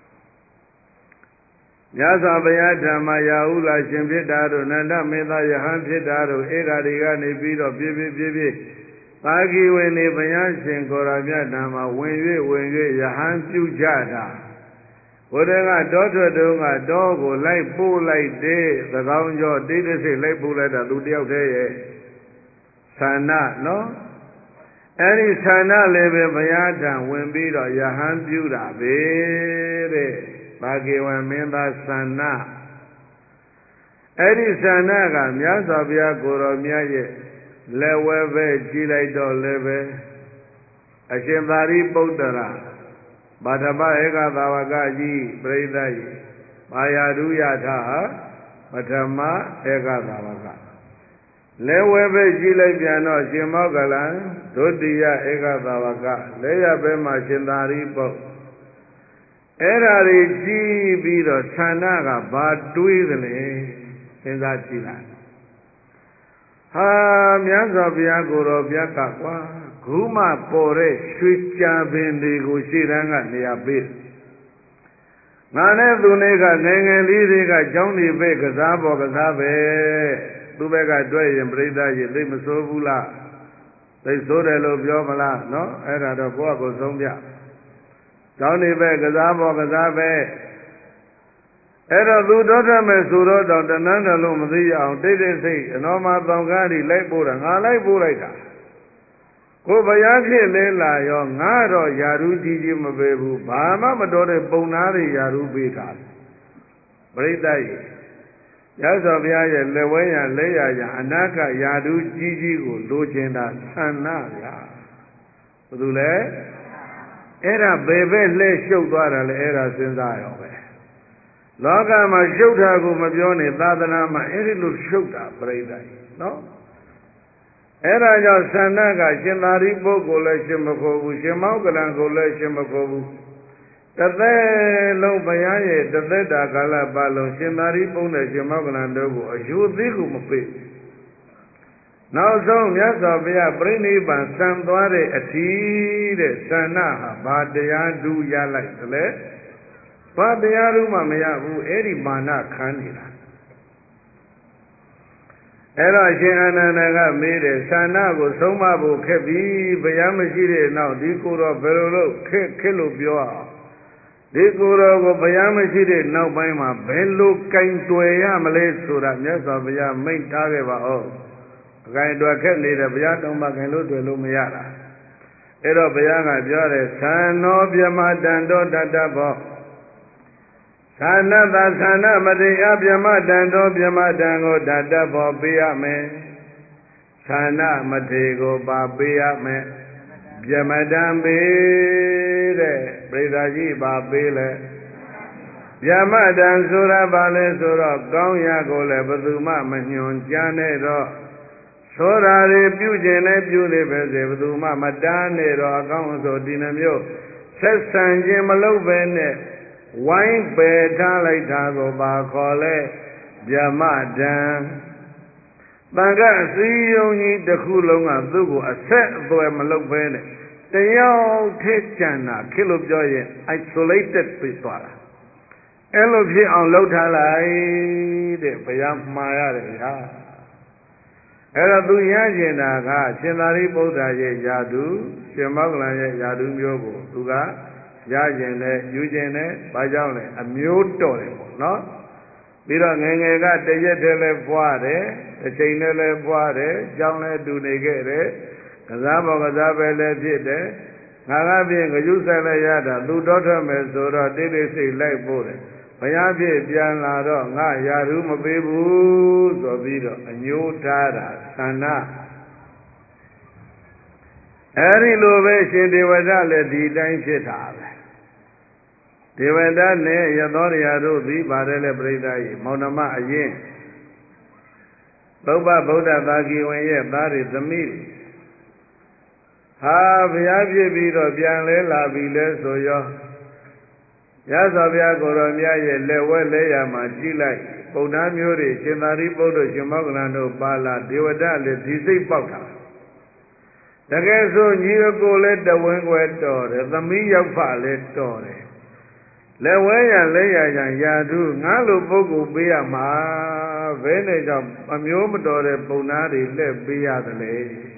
မြတ်စွာဘုရားဓမ္မရာဟုလာရှင်ဖြစ်တာတို့နန္ဒမေသယဟန်ဖြစ်တာတို့ဧကတွေကနေပြီးတော့ပြည့်ပြည့်ပြည့်ပြည့်ပါဠိဝင်နေဘုရားရှင်ကိုရမြတ်ဓမ္မဝင်၍ဝင်၍ယဟန်ပြုကြတာဘုရားကတောထွက်တုန်းကတောကိုလိုက်ပို့လိုက်တဲ့သကောင်းကျော်တိတိစိတ်လိုက်ပို့လိုက်တာသူတယောက်တည်းရဲ့ဌာနနော်အဲ့ဒီဌာနလည်းပဲဘုရားထံဝင်ပြီးတော့ယဟန်ပြုတာပဲတဲ့ဘာကေဝံမင်းသားဌာနအဲ့ဒီဌာနကမြတ်စွာဘုရားကိုတော်မြတ်ရဲ့လက်ဝဲပဲကြည်လိုက်တော့လည်းပဲအရှင်သာရိပုတ္တရာဗာထမဧကသာဝကကြီးပြိဿကြီးဘာယာဒုယထာပထမဧကသာဝကလဲဝဲပဲကြည်လိုက်ပြန်တော့ရှင်မောဂလန်ဒုတိယဧကသာဝကလဲရပဲမှာရှင်သာရိပုတ္တအဲ့ဓာတွေကြည်ပြီးတော့ဌာနကဘာတွေးသလဲစဉ်းစားကြည့်လိုက်ဟာမြတ်စွာဘုရားကိုယ်တော်ပြတ်ကကွာခုမှပေါ်တဲ့ရွှေကြာပင်တွေကိုရှေ့တန်းကနေရာပေးငါနဲ့သူနဲ့ကငယ်ငယ်လေးတွေကကျောင်းနေပဲကစားပေါ်ကစားပဲသူဘက်ကတွေ့ရင်ပြိဿရေသိမစိုးဘူးလားသိစိုးတယ်လို့ပြောမလားနော်အဲ့ဒါတော့ကိုယ့်အကိုဆုံးပြကျောင်းနေပဲကစားပေါ်ကစားပဲအဲ့တော့သူတော်ထမဲ့ဆိုတော့တောင်တဏ္ဍာလုံးမသိရအောင်တိတ်တိတ်စိတ်အနောမတောင်ကားကြီးလိုက်ပို့တာငါလိုက်ပို့လိုက်တာကိုဘုရားဖြစ်လဲလာရောငါတော့ယာရုကြီးကြီးမပေးဘူးဘာမှမတော်တဲ့ပုံနာတွေယာရုပေးတာပရိသတ်ကြီးရသော်ဘုရားရဲ့လက်ဝဲရလဲရရအနာကယာရုကြီးကြီးကိုလိုချင်တာဆန္ဒဗျာဘယ်သူလဲအဲ့ဒါဘယ်ပဲလှဲရှုပ်သွားတာလဲအဲ့ဒါစဉ်းစားရောပဲလောကမှာရှုပ်တာကိုမပြောနဲ့သာသနာမှာအဲ့ဒီလိုရှုပ်တာပြိဿကြီးနော်အဲ့ဒါကြောင့်သန္နကရှင်သာရိပုတ္တကိုလည်းရှင်မခေါ်ဘူးရှင်မောဂလန်ကိုလည်းရှင်မခေါ်ဘူးတသက်လုံးဘုရားရဲ့တသက်တာကာလပတ်လုံးရှင်သာရိပုတ္တနဲ့ရှင်မောဂလန်တို့ကိုအယူသေးကိုမပေးနောက်ဆုံးမြတ်စွာဘုရားပြိဋိဘံစံသွားတဲ့အထီးတဲ့သန္နဟာဘာတရားဓုရလိုက်သလဲဘာတရားဓုမှမရဘူးအဲ့ဒီမာနခံနေတာအဲ့တော့ရှင်အာနန္ဒကမေးတယ်သန္နကိုဆုံးမဖို့ခက်ပြီဘုရားမရှိတဲ့နောက်ဒီကိုယ်တော်ဘယ်လိုလုပ်ခက်ခက်လို့ပြောအောင်ဒီကိုယ်တော်ကိုဘုရားမရှိတဲ့နောက်ပိုင်းမှာဘယ်လိုကင်တွယ်ရမလဲဆိုတာမြတ်စွာဘုရားမိန့်ထားခဲ့ပါဦးအကင်တွယ်ခက်နေတယ်ဘုရားတောင်းပါခင်လို့တွေ့လို့မရတာအဲ့တော့ဘုရားကပြောတယ်သံနောပြမတံတောတတ္တဘောသန္နသသန္နမတိအပြမတံတောပြမတံကိုတတ္တဘောပေးရမယ်သန္နမထေကိုပါပေးရမယ်ပြမတံပေးတဲ့ပရိသတ်ကြီးပါပေးလဲဗျာမတံဆိုတာဘာလဲဆိုတော့ကောင်းရာကိုလည်းဘယ်သူမှမညွန်ကြားနဲ့တော့သောတာတွေပြုကျင်နဲ့ပြုနေပဲစေဘယ်သူမှမတားနဲ့တော့အကောင်းဆိုဒီနှမျိုးဆက်ဆံခြင်းမလုပ်ပဲနဲ့ဝိုင်းပယ်ထားလိုက်တာကိုပါခေါ်လဲဗျာမတံတန်ခါအစည်းယုံကြီးတစ်ခုလုံးကသူ့ကိုအဆက်အသွယ်မလုပ်ပဲနဲ့တယောက်ထိကျန်တာခေလို့ပြောရင် isolated ဖြစ်သွားတာအဲ့လိုဖြစ်အောင်လုပ်ထားလိုက်တဲ့ဘုရားမှားရတယ်ဗျာအဲ့တော့သူရကျင်တာကရှင်သာရိပုတ္တရာရဲ့ယာတုရှင်မောက္ကလန်ရဲ့ယာတုမျိုးကိုသူကရကျင်တယ်ယူကျင်တယ်ဘာကြောင့်လဲအမျိုးတော်တယ်ပေါ့နော်ပြီးတော့ငယ်ငယ်ကတရက်တည်းလဲပွားတယ်တစ်ချိန်တည်းလဲပွားတယ်ကြောင်းလဲတူနေခဲ့တယ်ကစားပေါ်ကစားပဲလဲဖြစ်တယ်ငါကပြင်ဂယုဆိုင်လဲရတာသူတော်ထွက်မယ်ဆိုတော့တိတ်တိတ်စိတ်လိုက်ပို့တယ်ဘုရားဖြစ်ပြန်လာတော့ငါယာရုမပေးဘူးဆိုပြီးတော့အညိုးထားတာသန္နာအဲဒီလိုပဲရှင်ဒေဝဒလည်းဒီတိုင်းဖြစ်တာပဲဒေဝဒနဲ့ယသောရယတို့သည်ပါတယ်လေပြိဿကြီးမောင်နှမအရင်သုဘဗုဒ္ဓသာဂီဝင်ရဲ့သားတွေသမီးတွေဟာဘုရားဖြစ်ပြီးတော့ပြန်လဲလာပြီလဲဆိုရောရသော်ဘုရားကိုယ်တော်မြတ်ရဲ့လက်ဝဲလဲရမှာကြည့်လိုက်ပုဒ္ဓမျိုးတွေရှင်သာရိပုတ္တရာရှင်မောက္ကလန်တို့ပါလာဒေဝဒလည်းဒီစိတ်ပေါက်တာတကယ်ဆိုညီအကိုလည်းတဝင်းွယ်တော်တယ်သမီးရောက်ဖလည်းတော်တယ်လက်ဝဲရလဲရရန်ယာတုငါလိုပုဂ္ဂိုလ်ပေးရမှာဘယ်နဲ့ကြောင့်အမျိုးမတော်တဲ့ပုံနာတွေလက်ပေးရတယ်လေ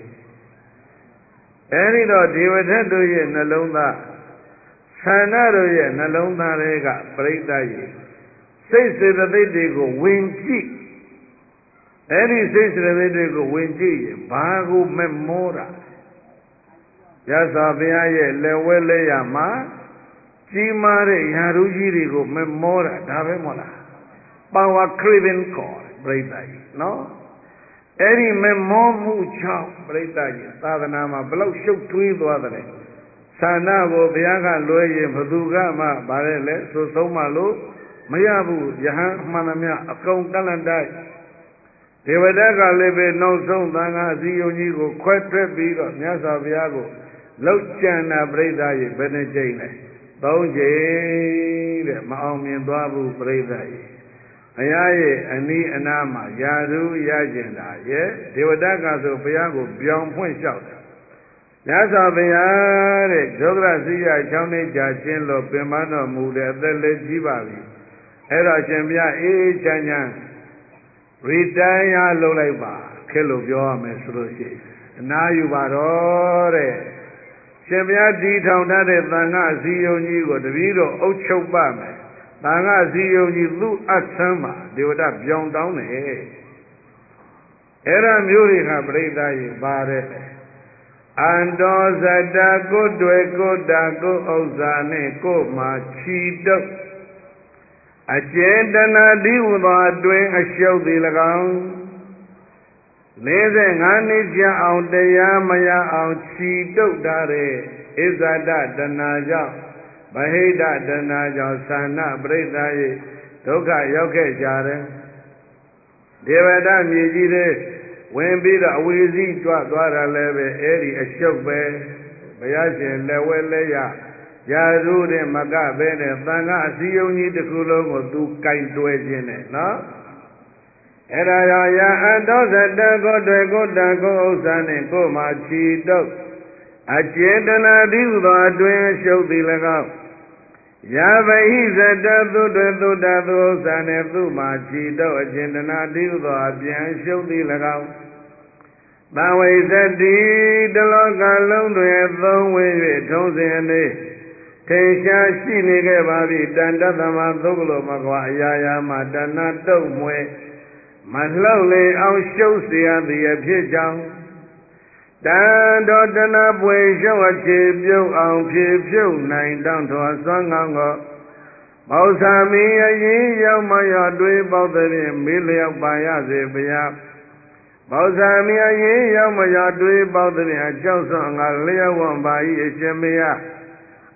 အဲဒီတော့ဒေဝဒတို့ရဲ့နှလုံးသားသန္တာတို့ရဲ့နှလုံးသားတွေကပရိသတ်ရဲ့စိတ်စေတသိက်တွေကိုဝင်ကြည့်အဲ့ဒီစိတ်စေတသိက်တွေကိုဝင်ကြည့်ရင်ဘာကိုမမောတာရသော်ဘုရားရဲ့လက်ဝဲလက်ရမှာကြီးမားတဲ့ယာရုကြီးတွေကိုမမောတာဒါပဲမဟုတ်လား power craving ခေါ်ပရိသတ်ကြီးနော်အဲ့ဒီမမောမှုကြောင့်ပရိသတ်ကြီးသာသနာမှာဘလောက်ရှုပ်ထွေးသွားတယ်လဲသန္တာကိုဘုရားကလွဲရင်ဘသူကမှဗါတဲ့လဲသို့ဆုံးမလို့မရဘူးယဟန်မှန်သမျှအကုန်ကလန်တိုက်ဒေဝဒကလည်းပဲနောက်ဆုံးသံဃာအစည်းအရုံးကြီးကိုခွဲထွက်ပြီးတော့မြတ်စွာဘုရားကိုလောက်ကျန်တာပြိဿရဲ့ဘယ်နှကြိမ်လဲသုံးကြိမ်တဲ့မအောင်မြင်သွားဘူးပြိဿရဲ့ဘုရားရဲ့အနီးအနားမှာယာရုရကျင်တာရဲ့ဒေဝဒကဆိုဘုရားကိုပြောင်းဖွင့်လျှောက်တယ်မြတ်စွာဘုရားတဲ့ဒုက္ခရစိယချောင်းနေကြခြင်းလို့ပင်ပန်းတော်မူတဲ့အသက်လည်းကြီးပါပြီအဲ့တော့ရှင်ဘုရားအေးချမ်းချမ်းရီတိုင်းရလုပ်လိုက်ပါခက်လို့ပြောရမယ်ဆိုလို့ရှိရင်အနာယူပါတော့တဲ့ရှင်ဘုရားဒီထောင်ထားတဲ့သံဃာအစည်းအရုံးကြီးကိုတပည့်တော်အုပ်ချုပ်ပါမယ်သံဃာအစည်းအရုံးကြီးသူ့အဆမ်းမှာဒေဝဒပြောင်းတောင်းတယ်အဲ့ဒါမျိုးတွေကပြိဿရေပါတယ်အန္တောဇတကိုယ်တွေကိုယ်တာကိုယ်ဥစ္စာနဲ့ကိုယ်မှာခြီတုပ်အကျေတနာတိဟုသောအတွင်အရှုပ်သည်၎င်းလေးဆယ်ငါးနှစ်ကြာအောင်တရားမရအောင်ခြီတုပ်ထားတဲ့အစ္ဆဒတနာကြောင့်ဗဟိတတနာကြောင့်သာနာပရိသတ်ရဲ့ဒုက္ခရောက်ခဲ့ကြတယ်ဒေဝဒမြေကြီးတွေဝင်ပြီးတော့အဝီစီးကြွသွားတာလည်းပဲအဲ့ဒီအရှုပ်ပဲဘုရားရှင်လက်ဝဲလက်ရယာရုတဲ့မကပဲနဲ့သံဃာအစည်းအရုံးကြီးတစ်ခုလုံးကိုသူကင်တွယ်ခြင်းနဲ့နော်အဲ့ဒါရောယာအတောဇတကိုတွေကိုတန်ကိုဥစ္စာနဲ့ကိုမှချီတုပ်အကျေတနာတိဟုသောအတွင်အရှုပ်သည်၎င်းယာဗဟိဇတသုတွေသုတသုဥစ္စာနဲ့သူမှချီတုပ်အကျေတနာတိဟုသောအပြန်ရှုပ်သည်၎င်းသံဝိဇတိတလောကလုံးတွင်သုံးဝင်၍ထုံးစင်နေထေရှားရှိနေခဲ့ပါပြီတန်တသမသုကလိုမကွာအရာရာမှာတဏှတုတ်မွေမလှုပ်လေအောင်ရှုပ်เสียသည်အဖြစ်ကြောင့်တန်တော်တဏှပွေရှုပ်အခြေပြုတ်အောင်ဖြည့်ဖြုတ်နိုင်တောင်းတော်စွမ်းကောင်းကိုမောဇာမီအရင်ရောက်မရတွေးပေါတဲ့ဖြင့်မေးလျောက်ပါရစေဗျာမောဇာမီအရင်ရောက်မရတွေးပေါတဲ့ဖြင့်အကြောက်စွမ်းငါလျောက်ဝံပါ၏အရှင်မယ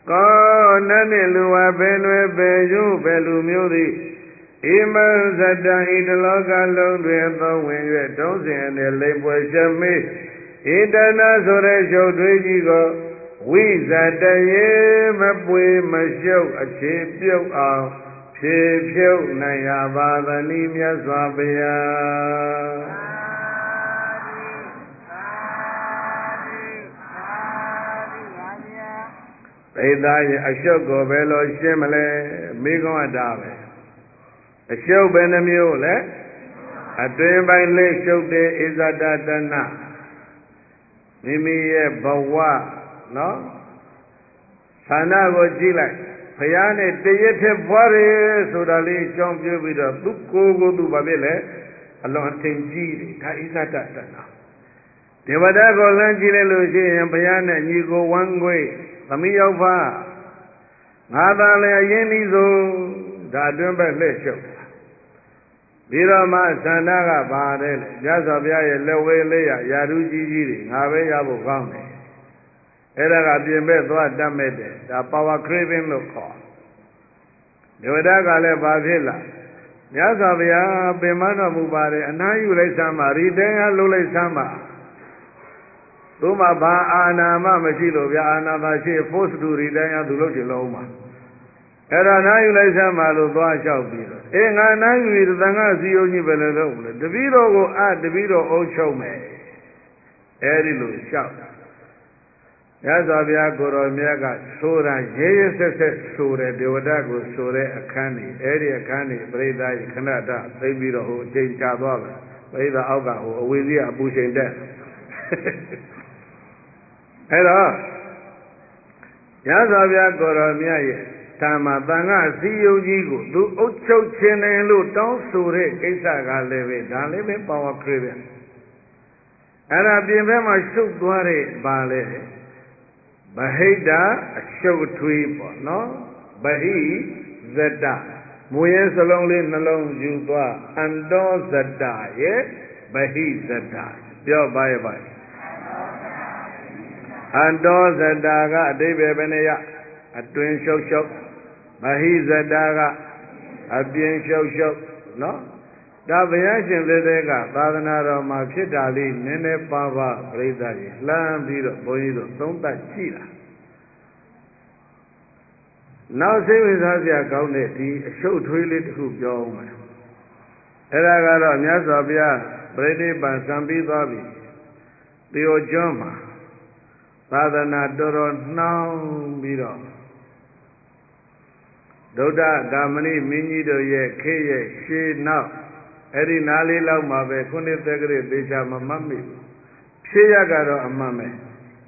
ကောနတ်နှင့်လူဝဘယ်နွယ်ဘယ်ယုဘယ်လူမျိုးသည်ဣမံဇတ္တဤတလောကလုံးတွင်သုံးဝင်၍တုံးစဉ်အနေလိမ်ပွဲရှမေဣတနာဆိုတဲ့ရှုပ်တွေးကြီးကိုဝိဇတရေမပွေမရှုပ်အခြေပြုတ်အောင်ဖြည့်ဖြုတ်နိုင်ရပါသနည်းမြတ်စွာဘုရားဘိသားရဲ့အရှုပ်ကိုဘယ်လိုရှင်းမလဲမိကုံးအတာပဲအရှုပ်ပဲနှမျိုးလဲအတွင်ပိုင်းလေးရှုပ်တဲ့ဣဇဒတနာမိမိရဲ့ဘဝနော်ဌာနကိုကြည့်လိုက်ဘုရားနဲ့တရက်ထက်ပွားတယ်ဆိုတာလေးအကြောင်းပြပြီးတော့သူကိုယ်ကိုသူဘာဖြစ်လဲအလွန်အထင်ကြီးတယ်ဒါဣဇဒတနာဒေဝတာကိုလမ်းကြည့်လိုက်လို့ရှိရင်ဘုရားနဲ့ညီကိုဝမ်းခွေသမီးရောက်ပါငါသာလည်းအရင်ဤဆိုဒါအတွင်းဘက်လှည့်ရှုပ်ပြီးတော့မှသန္တာကပါတယ်လေမြတ်စွာဘုရားရဲ့လက်ဝဲလေးရယာရုကြီးကြီးတွေငါပဲရဖို့ကောင်းတယ်အဲ့ဒါကပြင်ဘက်သွားတတ်မဲ့တယ်ဒါ power craving လို့ခေါ်ဒေဝတာကလည်းဘာဖြစ်လာမြတ်စွာဘုရားပင်မတော်မူပါတယ်အနားယူလိုက်စမ်းပါရီတဲရလှုပ်လိုက်စမ်းပါသူမှဘာအာနာမမရှိလို့ဗျာအာနာသာရှိ force to return ရသူလို့ချင်လို့မှာအဲ့ဒါနားယူလိုက်စမ်းပါလို့သွားလျှောက်ပြီးတော့အေးငါနားယူပြီးသံဃာစီယုံကြီးပဲလို့လုပ်မလို့တပည့်တော်ကိုအတပည့်တော်အုပ်ချုပ်မယ်အဲ့ဒီလိုလျှောက်ရသော်ဗျာကိုတော်မြတ်ကဆိုတာရဲရဲဆက်ဆက်ဆိုတဲ့ဒေဝတာကိုဆိုတဲ့အခန်းကြီးအဲ့ဒီအခန်းကြီးပရိသတ်ကြီးခဏတသိပြီးတော့ဟိုအချိန်ကြာသွားပါပရိသတ်အောက်ကဟိုအဝေစီကအပူချိန်တက်အဲ့တော့ရသော်ဗျာကိုတော်မြတ်ရဲ့ဓမ္မသံဃာစီယုံကြီးကိုသူအုပ်ချုပ်ခြင်းတယ်လို့တောင်းဆိုတဲ့ကိစ္စကလည်းပဲဒါလည်းပဲ power craving အဲ့ဒါပြင်ဘက်မှာရှုပ်သွားတဲ့ဘာလဲဗဟိတအရှုပ်အထွေးပေါ့နော်ဗဟိဇတမူရဲစလုံးလေးနှလုံးယူသွားအန္တောဇတရဲ့ဗဟိဇတပြောပါရဲ့ပါအန္တောဇတကအတိပ္ပယ်ဘယ်နဲ့ရအတွင်ရှုပ်ရှုပ်ဗဟိဇတကအပြင်ရှုပ်ရှုပ်နော်ဒါဘုရားရှင်သက်သက်ကသာသနာတော်မှာဖြစ်တာလေးနည်းနည်းပါးပါးပြိဿကြီးလှမ်းပြီးတော့ဘုန်းကြီးတို့သုံးသပ်ကြည့်တာနောက်စိတ်ဝင်စားစရာကောင်းတဲ့ဒီအရှုပ်ထွေးလေးတစ်ခုပြောအောင်မယ်အဲ့ဒါကတော့မြတ်စွာဘုရားပြိဋိဘံစံပြီးသွားပြီတေယိုကျွန်းမှာသာသနာတော်တော်နှောင်းပြီးတော့ဒုဒ္ဒဂါမဏိမင်းကြီးတို့ရဲ့ခေရဲ့ရှေးနောက်အဲ့ဒီနားလေးလောက်မှာပဲခုနှစ်သက်္ကရေသေချာမမှတ်မိဘူးဖြည့်ရကတော့အမှန်ပဲ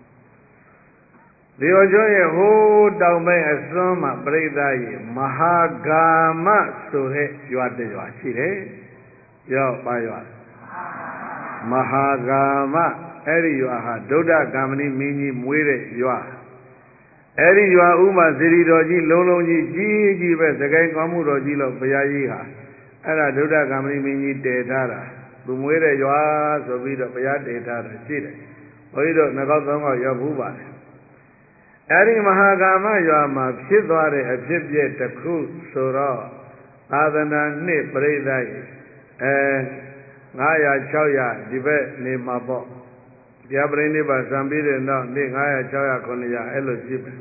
ဒီအကျွန်းရဲ့ဟိုးတောင်ပိုင်းအစွန်းမှာပြိဿရဲ့မဟာဂါမဆိုတဲ့ရွာတရွာရှိတယ်ပြောပါရွာမဟာဂါမအဲ့ဒီရွာဟာဒုဒ္ဒဂါမဏိမင်းကြီးမွေးတဲ့ရွာအဲ့ဒီရွာဥမာစေတီတော်ကြီးလုံးလုံးကြီးကြီးကြီးပဲသခိုင်းကောင်းမှုတော်ကြီးလို့ဘုရားကြီးဟာအဲ့ဒါဒုဒ္ဒဂါမဏိမင်းကြီးတည်ထားတာသူမွေးတဲ့ရွာဆိုပြီးတော့ဘုရားတည်ထားတာရှိတယ်ဘုန်းကြီးတို့နှစ်ခေါက်သုံးခေါက်ရောက်ဘူးပါတယ်အဲ့ဒီမဟာကာမရွာမှာဖြစ်သွားတဲ့အဖြစ်ပြက်တစ်ခုဆိုတော့သာသနာနှစ်ပြိဿရဲ့အဲငါးရာခြောက်ရာဒီဘက်နေမှာပေါ့ဘုရားပြိဋိဘံစံပြီးတဲ့နောက်နေ့ငါးရာခြောက်ရာခုနှစ်ရာအဲ့လိုရှိမယ်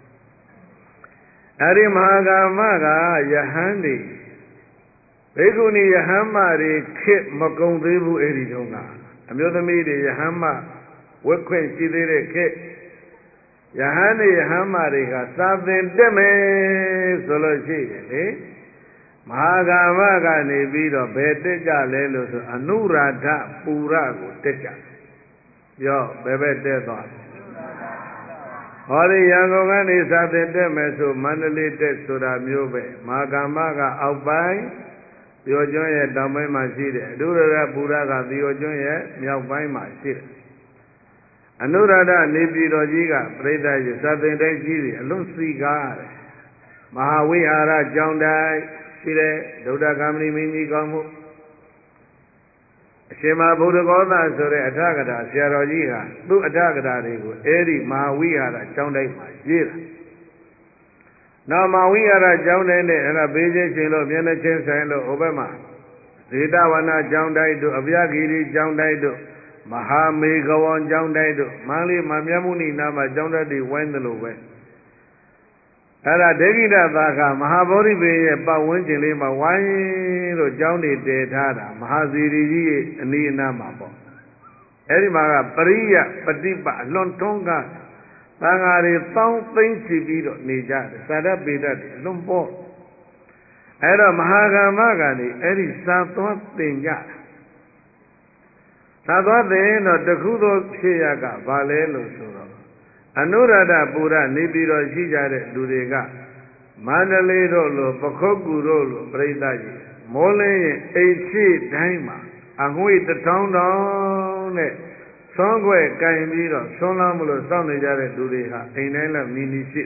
အဲ့ဒီမဟာကာမကယဟန်ဒီဘိက္ခုနီယဟန်မတွေခေတ်မကုံသေးဘူးအဲ့ဒီတုန်းကအမျိုးသမီးတွေယဟန်မဝက်ခွင့်ရှိသေးတဲ့ခေတ်ယဟန်တွေယဟန်မတွေကသာသင်တက်မယ်ဆိုလို့ရှိရင်လေမဟာကာမကနေပြီးတော့ဘယ်တက်ကြလဲလို့ဆိုအနုရာဓပူရကိုတက်ကြပြောဘယ်ဘက်တက်သွားဟောဒီရန်ကုန်ကနေသာသင်တက်မယ်ဆိုမန္တလေးတက်ဆိုတာမျိုးပဲမဟာကာမကအောက်ပိုင်းသီဟောကျွန်းရဲ့တောင်ပိုင်းမှာရှိတယ်အနုရဓပူရကသီဟောကျွန်းရဲ့မြောက်ပိုင်းမှာရှိတယ်အနုရဓနေပြည်တော်ကြီးကပြိဿရဲ့သာသင်တိုင်းကြီးတယ်အလွန်စီကားတယ်မဟာဝိဟာရကျောင်းတိုင်းရှိတယ်ဒုဒ္ဒဂါမဏိမင်းကြီးကောင်းမှုအရှင်မဘုဒ္ဓဂေါသဆိုတဲ့အထကထာဆရာတော်ကြီးဟာသူ့အထကထာတွေကိုအဲ့ဒီမဟာဝိဟာရကျောင်းတိုင်းမှာရေးတာနောက်မဝိရကျောင်းတိုင်းနဲ့အဲ့ဒါဘေးချင်းရှင်လို့မျက်နှာချင်းဆိုင်လို့ဟိုဘက်မှာဇေတဝနာကျောင်းတိုင်းတို့အဗျာဂီရီကျောင်းတိုင်းတို့မဟာမေဃဝံကျောင်းတိုင်းတို့မန္လေးမှာမြတ်မုနိနာမှာကျောင်းတတ်တွေဝိုင်းတယ်လို့ပဲအဲ့ဒါဒေဂိတသာကမဟာဗောဓိပေရဲ့ပတ်ဝန်းကျင်လေးမှာဝိုင်းလို့ကျောင်းတွေတည်ထားတာမဟာစီရီကြီးရဲ့အနီးအနားမှာပေါ့အဲ့ဒီမှာကပရိယပฏิပအလွန်တွန်းကားသံဃာတွေတောင်းသိမ့်စီပြီးတော့နေကြတယ်သာရပေတတ်တွေအလွန်ပေါ့အဲ့တော့မဟာကမ္မကနေအဲ့ဒီသာသွားတင်ကြသာသွားတင်တော့တခုသောဖြစ်ရကဘာလဲလို့ဆိုတော့အနုရဒပူရနေပြီးတော့ရှိကြတဲ့လူတွေကမန္တလေးတို့လိုပခုတ်ကူတို့လိုပြိဿကြီးမောလင်းရဲ့အိမ်ရှိတိုင်းမှာအငွေတထောင်တောင်နဲ့ဆွမ်းခွဲကင်ပြီးတော့ဆွမ်းလောင်းမလို့စောင့်နေကြတဲ့လူတွေဟာအိမ်တိုင်းလောက်နီးနီးရှိ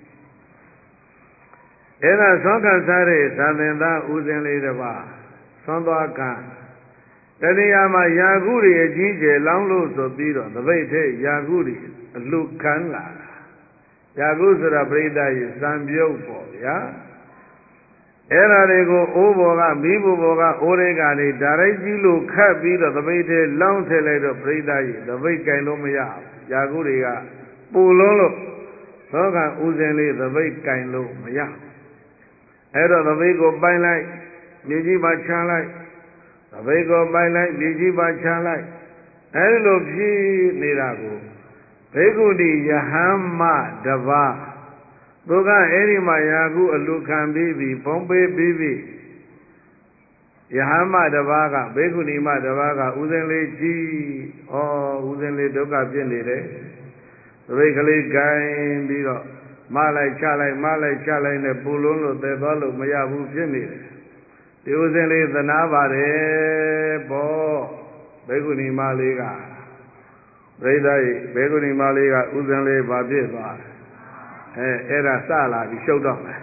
အဲ့ဒါဆွမ်းခံစားတဲ့သာသင်သားဦးဇင်းလေးတစ်ပါးဆွမ်းသွားကံတတိယမှာယာကုတွေအကြီးကျယ်လောင်းလို့ဆိုပြီးတော့သပိတ်ထဲယာကုတွေအလှခံလာတာယာကုဆိုတာပြိဿရဲ့စံပြုတ်ပေါ့ဗျာအဲ့ဒါတွေကိုအိုးဘော်ကမီးဘူဘော်ကအိုးရိတ်ကနေဒါရိုက်ကြီးလို့ခတ်ပြီးတော့သပိတ်ထဲလောင်းထည့်လိုက်တော့ပြိဿရဲ့သပိတ်ကင်လို့မရဘူးယာကုတွေကပူလုံးလို့သောကဦးစင်လေးသပိတ်ကင်လို့မရအဲ့တော့သပိတ်ကိုပိုင်လိုက်မြေကြီးပါချမ်းလိုက်သပိတ်ကိုပိုင်လိုက်မြေကြီးပါချမ်းလိုက်အဲ့လိုဖြစ်နေတာကိုဘေကုတိယဟမ္မတပါးသူကအဲ့ဒီမှာယာကုအလူခံပြီးပြီဘုံပေးပြီးပြီယဟမ္မတပါးကဘေကုဏီမတပါးကဥစဉ်လေးကြည်ဩဥစဉ်လေးဒုက္ခဖြစ်နေတယ်သပိတ်ကလေးဂိုင်းပြီးတော့မလိုက်ချလိုက်မလိုက်ချလိုက်နဲ့ပူလုံးလို့သေသွားလို့မရဘူးဖြစ်နေတယ်ဒီဥစဉ်လေးသနာပါတယ်ပေါ့ဘေကုဏီမလေးကပြိဿရဲ့ဘေကုဏီမလေးကဥစဉ်လေးဘာဖြစ်သွားအဲအဲ့ဒါစလာပြီးရှုပ်တော့မယ်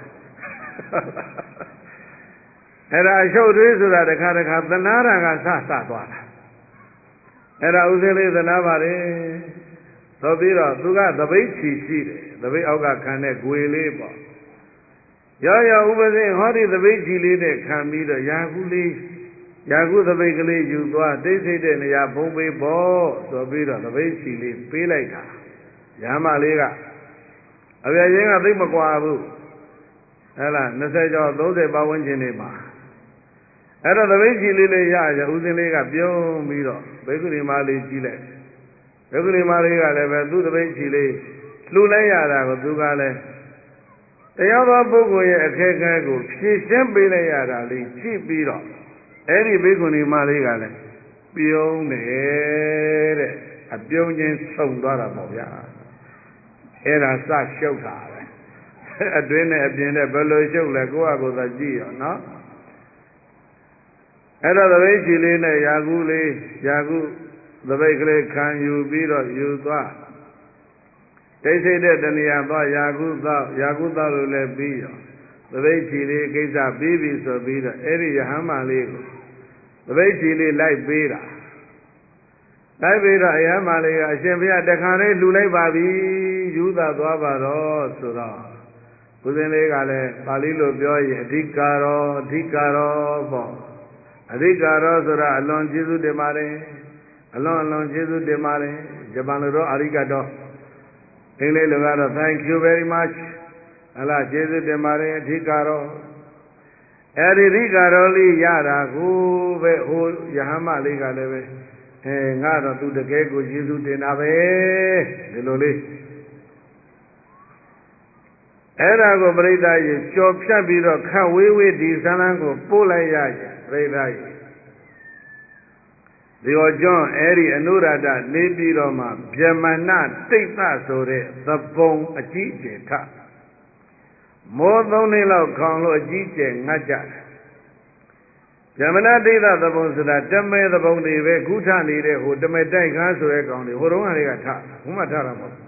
အဲ့ဒါရှုပ်သွေးဆိုတာတခါတခါသနာတာကစစသွားတာအဲ့ဒါဥစဉ်လေးသနာပါတယ်ဆိုပြီးတော့သူကသပိတ်ချီရှိတယ်သပိတ်အောက်ကခံတဲ့ဂွေလေးပေါ့ရောရောဥပဇင်းဟောဒီသပိတ်ချီလေးနဲ့ခံပြီးတော့ယာကုလေးယာကုသပိတ်ကလေးယူသွားတိတ်ဆိတ်တဲ့နေရာဘုံပေးပေါ့ဆိုပြီးတော့သပိတ်ချီလေးပေးလိုက်တာရဟမလေးကအပြည့်ချင်းကသိမကွာဘူးဟဲ့လား၂၀ကျော်၃၀ပတ်ဝန်းကျင်နေမှာအဲ့တော့သပိတ်ချီလေးလေးရရဥစဉ်လေးကပြုံးပြီးတော့ဘေကုဏီမလေးကြီးလိုက်ဘေကုဏီမလေးကလည်းပဲသူ့သပိတ်ချီလေးလှူလိုက်ရတာကိုသူကလည်းတရားသောပုဂ္ဂိုလ်ရဲ့အခက်အခဲကိုဖြည့်ရှင်းပေးလိုက်ရတာလေးကြည့်ပြီးတော့အဲ့ဒီဘေကုဏီမလေးကလည်းပြုံးတယ်တဲ့အပြုံးချင်းဆုံးသွားတာပေါ့ဗျာအဲ့ဒါစရှုပ်တာပဲအတွင်းနဲ့အပြင်နဲ့ဘယ်လိုရှုပ်လဲကိုယ့်အကိုယ်သာကြည့်ရောနော်အဲ့တော့သပိတ်ချီလေးနဲ့ယာကုလေးယာကုသပိတ်ကလေးခံယူပြီးတော့ယူသွားတိတ်ဆိတ်တဲ့တဏှာသွားယာကုသောယာကုသောလို့လည်းပြီးရောသပိတ်ချီလေးကိစ္စပြီးပြီဆိုပြီးတော့အဲ့ဒီယဟမလေးကိုသပိတ်ချီလေးလိုက်ပေးတာလိုက်ပြီးတော့ယဟမလေးကအရှင်ဘုရားတခါလေးလှူလိုက်ပါပြီယူသသွားပါတော့ဆိုတော့ဘုရင်လေးကလည်းပါဠိလိုပြောရင်အဓိကာရောအဓိကာရောပေါ့အဓိကာရောဆိုတာအလွန်ကျေးဇူးတင်ပါတယ်အလွန်အလွန်ကျေးဇူးတင်ပါတယ်ဂျပန်လိုတော့အာရိကတောအင်္ဂလိပ်လိုကတော့ thank you very much ဟလာကျေးဇူးတင်ပါတယ်အဓိကာရောအဲဒီအဓိကာရောလေးရတာကိုပဲဟိုယဟမလေးကလည်းပဲအဲငါတော့သူတကယ်ကိုကျေးဇူးတင်တာပဲဒီလိုလေးအဲ့ဒါကိုပြိဿရေကြော်ဖြတ်ပြီးတော့ခတ်ဝေးဝေးဒီဇလန်းကိုပို့လိုက်ရရင်ပြိဿရေဒီဟောကျွန်းအဲ့ဒီအနုရဒနေပြီးတော့မှဗျမနတိတ်သဆိုတဲ့သပုံအကြီးအကျယ်ထမောသုံးနှစ်လောက်ခေါင်လို့အကြီးအကျယ်ငတ်ကြတယ်ဗျမနတိတ်သသပုံဆိုတာတမဲသပုံတွေပဲခုထနေတဲ့ဟိုတမဲတိုက်ကားဆိုတဲ့ကောင်တွေဟိုတုန်းကလေးကထဘုမထတာမဟုတ်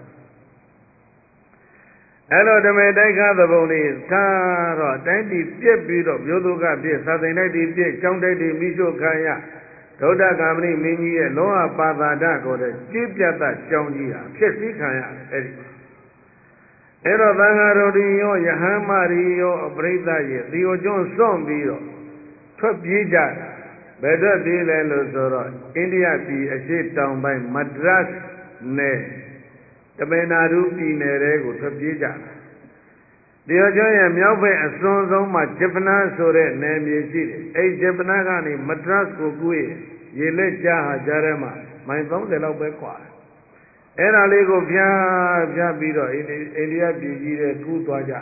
အဲ့လိုဓမေတိုက်ခါသဘုံလေးထားတော့တိုင်းပြည်ပြက်ပြီးတော့မြို့သူကပြက်သာသိန်တိုက်တွေပြက်ကျောင်းတိုက်တွေမိရှုခံရဒုဒ္ဒကာမဏိမင်းကြီးရဲ့လောဟပါသာဒကိုတဲ့ကြေးပြတ်တကျောင်းကြီးဟာဖြစ်စည်းခံရတယ်အဲ့ဒီအဲ့တော့သံဃာတော်တွေရောယဟန်မတွေရောအပရိသတ်ရဲ့ဒီကိုကျွန်းစွန့်ပြီးတော့ထွက်ပြေးကြတာဘယ်တော့ပြေးလဲလို့ဆိုတော့အိန္ဒိယပြည်အရှေ့တောင်ပိုင်းမဒရတ်နယ်တမင်နာဒုပြည်နယ်တွေကိုထွက်ပြေးကြတာဒီကိုကျွန်းရဲ့မြောက်ဘက်အစွန်ဆုံးမှာဂျပနာဆိုတဲ့နယ်မြေရှိတယ်အဲ့ဂျပနာကနေမဒရတ်ကိုကူးရင်ရေလက်ကြားဟာကြားထဲမှာမိုင်သုံးဆယ်လောက်ပဲကွာအဲ့ဒါလေးကိုဖျားဖျားပြီးတော့အိန္ဒိယပြည်ကြီးတဲ့ကူးသွားကြ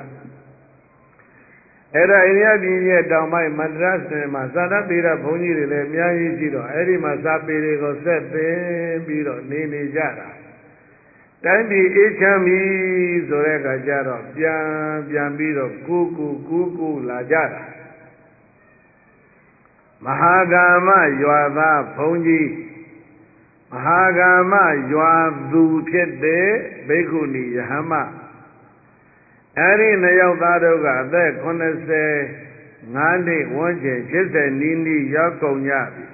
အဲ့ဒါအိန္ဒိယပြည်ရဲ့တောင်ပိုင်းမဒရတ်နယ်မှာသာသပေရဘုန်းကြီးတွေလည်းအများကြီးရှိတော့အဲ့ဒီမှာစာပေတွေကိုဆက်သင်ပြီးတော့နေနေကြတာတိုင်းပြည်အေးချမ်းပြီဆိုတဲ့အခါကျတော့ပြန်ပြန်ပြီးတော့ကူးကူးကူးကူးလာကြတာမဟာကာမရွာသားဘုန်းကြီးမဟာကာမရွာသူဖြစ်တဲ့ဘိက္ခုနီယဟမအဲ့ဒီနှစ်ယောက်သားတို့ကအသက်85နှစ်ဝန်းကျင်80နီးနီးရောက်ကုန်ကြပြီ